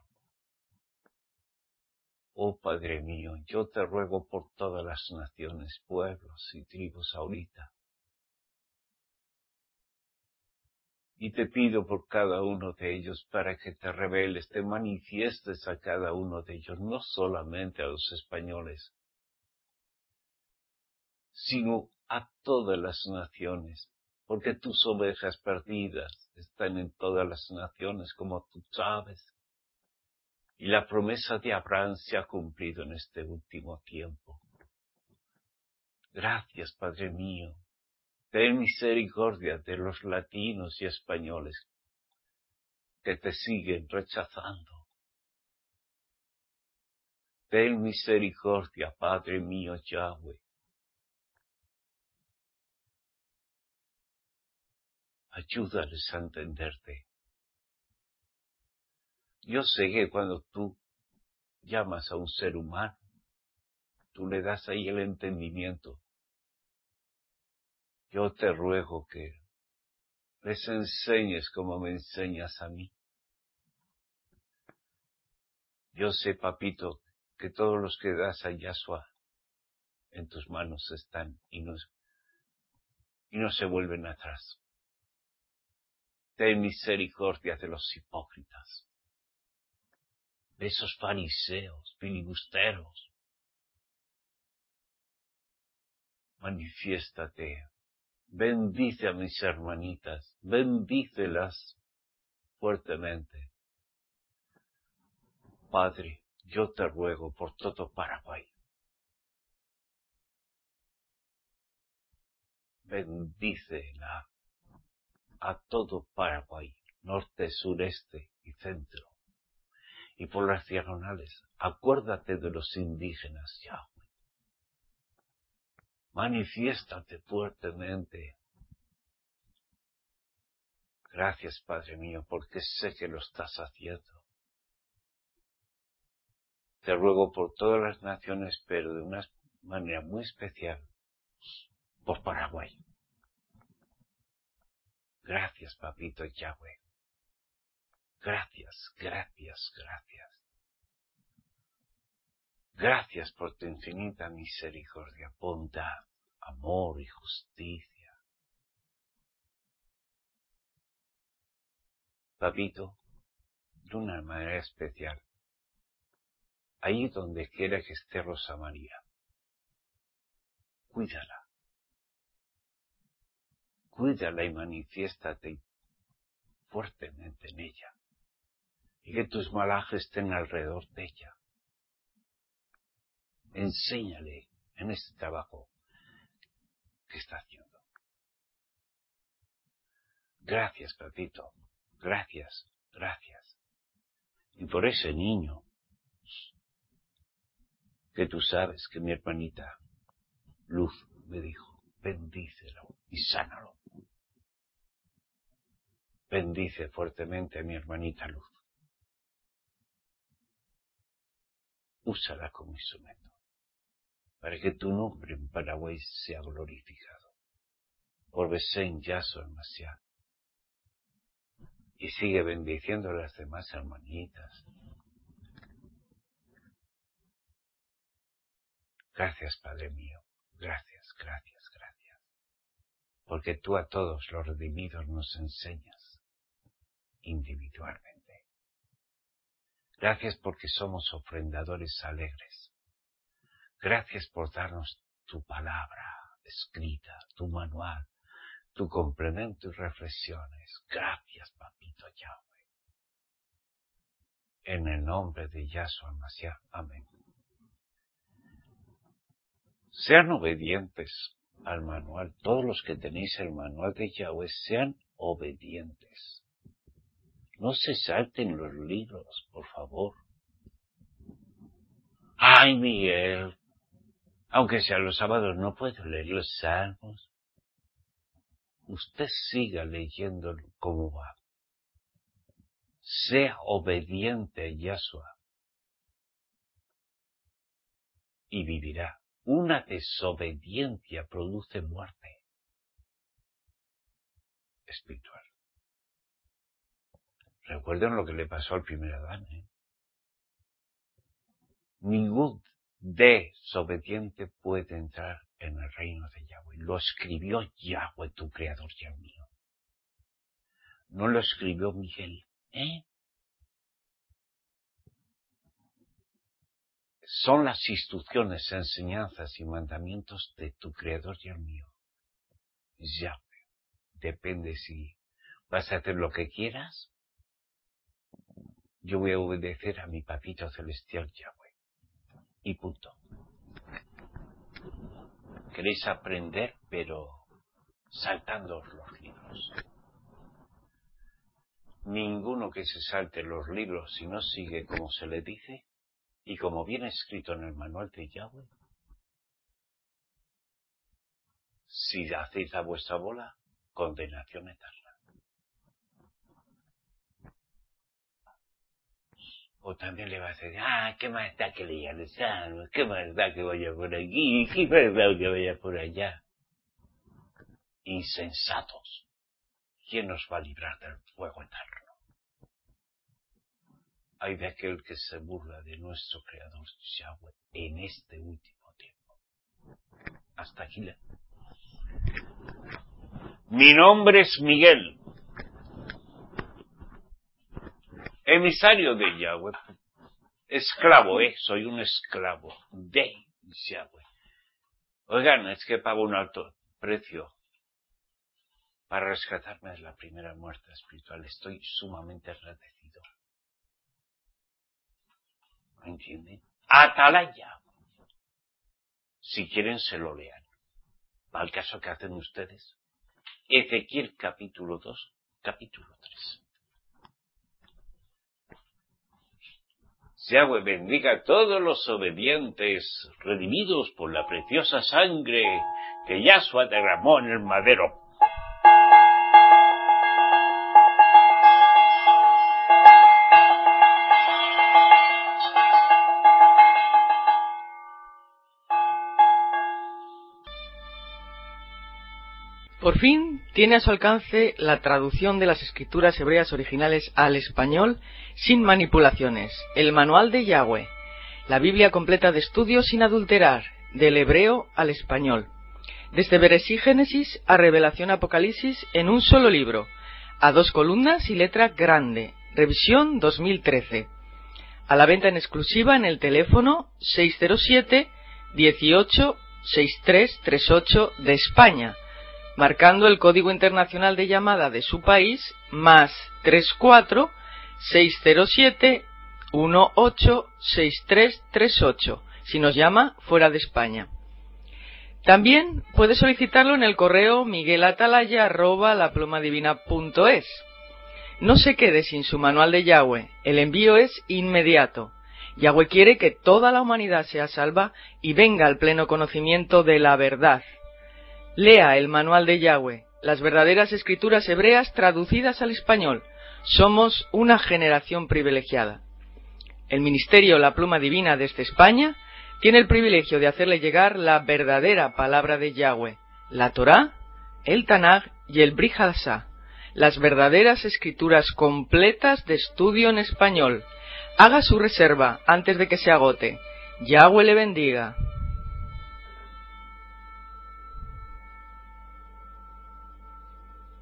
Oh Padre mío, yo te ruego por todas las naciones, pueblos y tribus ahorita. Y te pido por cada uno de ellos para que te reveles, te manifiestes a cada uno de ellos, no solamente a los españoles, sino a todas las naciones, porque tus ovejas perdidas están en todas las naciones, como tú sabes. Y la promesa de Abraham se ha cumplido en este último tiempo. Gracias, Padre mío. Ten misericordia de los latinos y españoles que te siguen rechazando. Ten misericordia, Padre mío, Yahweh. Ayúdales a entenderte. Yo sé que cuando tú llamas a un ser humano, tú le das ahí el entendimiento. Yo te ruego que les enseñes como me enseñas a mí. Yo sé, papito, que todos los que das a Yahshua en tus manos están y no se vuelven atrás. Ten misericordia de los hipócritas, de esos fariseos, filibusteros. Manifiéstate, bendice a mis hermanitas, bendícelas fuertemente. Padre, yo te ruego por todo Paraguay. Bendícela a todo Paraguay, norte, sureste y centro. Y por las diagonales, acuérdate de los indígenas, Yahweh. Manifiéstate fuertemente. Gracias, Padre mío, porque sé que lo estás haciendo. Te ruego por todas las naciones, pero de una manera muy especial, por Paraguay. Gracias, papito Yahweh. Gracias, gracias, gracias. Gracias por tu infinita misericordia, bondad, amor y justicia. Papito, de una manera especial, ahí donde quiera que esté Rosa María, cuídala. Cuídala y manifiéstate fuertemente en ella. Y que tus malajes estén alrededor de ella. Enséñale en este trabajo que está haciendo. Gracias, papito. Gracias, gracias. Y por ese niño, que tú sabes que mi hermanita Luz me dijo, bendícelo y sánalo. bendice fuertemente a mi hermanita Luz. Úsala como instrumento, para que tu nombre en Paraguay sea glorificado. Por Besén Yahshua Mashiach. Y sigue bendiciendo a las demás hermanitas. Gracias, Padre mío. Gracias, gracias, gracias. Porque tú a todos los redimidos nos enseñas individualmente. Gracias porque somos ofrendadores alegres. Gracias por darnos tu palabra escrita, tu manual, tu complemento y reflexiones. Gracias, Papito Yahweh. En el nombre de Yahshua Mashiach. Amén. Sean obedientes al manual. Todos los que tenéis el manual de Yahweh, sean obedientes. No se salten los libros, por favor. Ay, Miguel, aunque sea los sábados no puedo leer los salmos. Usted siga leyendo como va. Sea obediente a Yahshua y vivirá. Una desobediencia produce muerte espiritual. Recuerden lo que le pasó al primer Adán, Ningún desobediente puede entrar en el reino de Yahweh. Lo escribió Yahweh, tu creador y el mío. No lo escribió Miguel, Son las instrucciones, enseñanzas y mandamientos de tu creador y el mío. Yahweh. Depende si vas a hacer lo que quieras. Yo voy a obedecer a mi papito celestial Yahweh. Y punto. Queréis aprender, pero saltándoos los libros. Ninguno que se salte los libros si no sigue como se le dice y como viene escrito en el manual de Yahweh. Si hacéis a vuestra bola, condenación eterna. O también le va a decir, qué más da que lea los salmos, qué más da que vaya por aquí, qué más da que vaya por allá. Insensatos. ¿Quién nos va a librar del fuego eterno? Hay de aquel que se burla de nuestro Creador Yahweh en este último tiempo. Hasta aquí. Mi nombre es Miguel, emisario de Yahweh. Esclavo, soy un esclavo de Yahweh. Oigan, es que pago un alto precio para rescatarme de la primera muerte espiritual. Estoy sumamente agradecido. ¿Me entienden? Atalaya. Si quieren se lo lean. Al caso que hacen ustedes. Ezequiel capítulo 2, capítulo 3. Yahweh bendiga a todos los obedientes, redimidos por la preciosa sangre que Yahshua derramó en el madero. Por fin tiene a su alcance la traducción de las escrituras hebreas originales al español sin manipulaciones, el Manual de Yahweh, la Biblia completa de estudio sin adulterar, del hebreo al español, desde Bereshí Génesis a Revelación Apocalipsis en un solo libro, a 2 columnas y letra grande, revisión 2013, a la venta en exclusiva en el teléfono 607 18 6338 de España, marcando el código internacional de llamada de su país más 34 607 18 6338 si nos llama fuera de España. También puede solicitarlo en el correo miguelatalaya@laplumadivina.es. No se quede sin su manual de Yahweh, el envío es inmediato. Yahweh quiere que toda la humanidad sea salva y venga al pleno conocimiento de la verdad. Lea el manual de Yahweh, las verdaderas escrituras hebreas traducidas al español. Somos una generación privilegiada. El ministerio La Pluma Divina desde España tiene el privilegio de hacerle llegar la verdadera palabra de Yahweh, la Torá, el Tanaj y el Brit Hadashah, las verdaderas escrituras completas de estudio en español. Haga su reserva antes de que se agote. Yahweh le bendiga.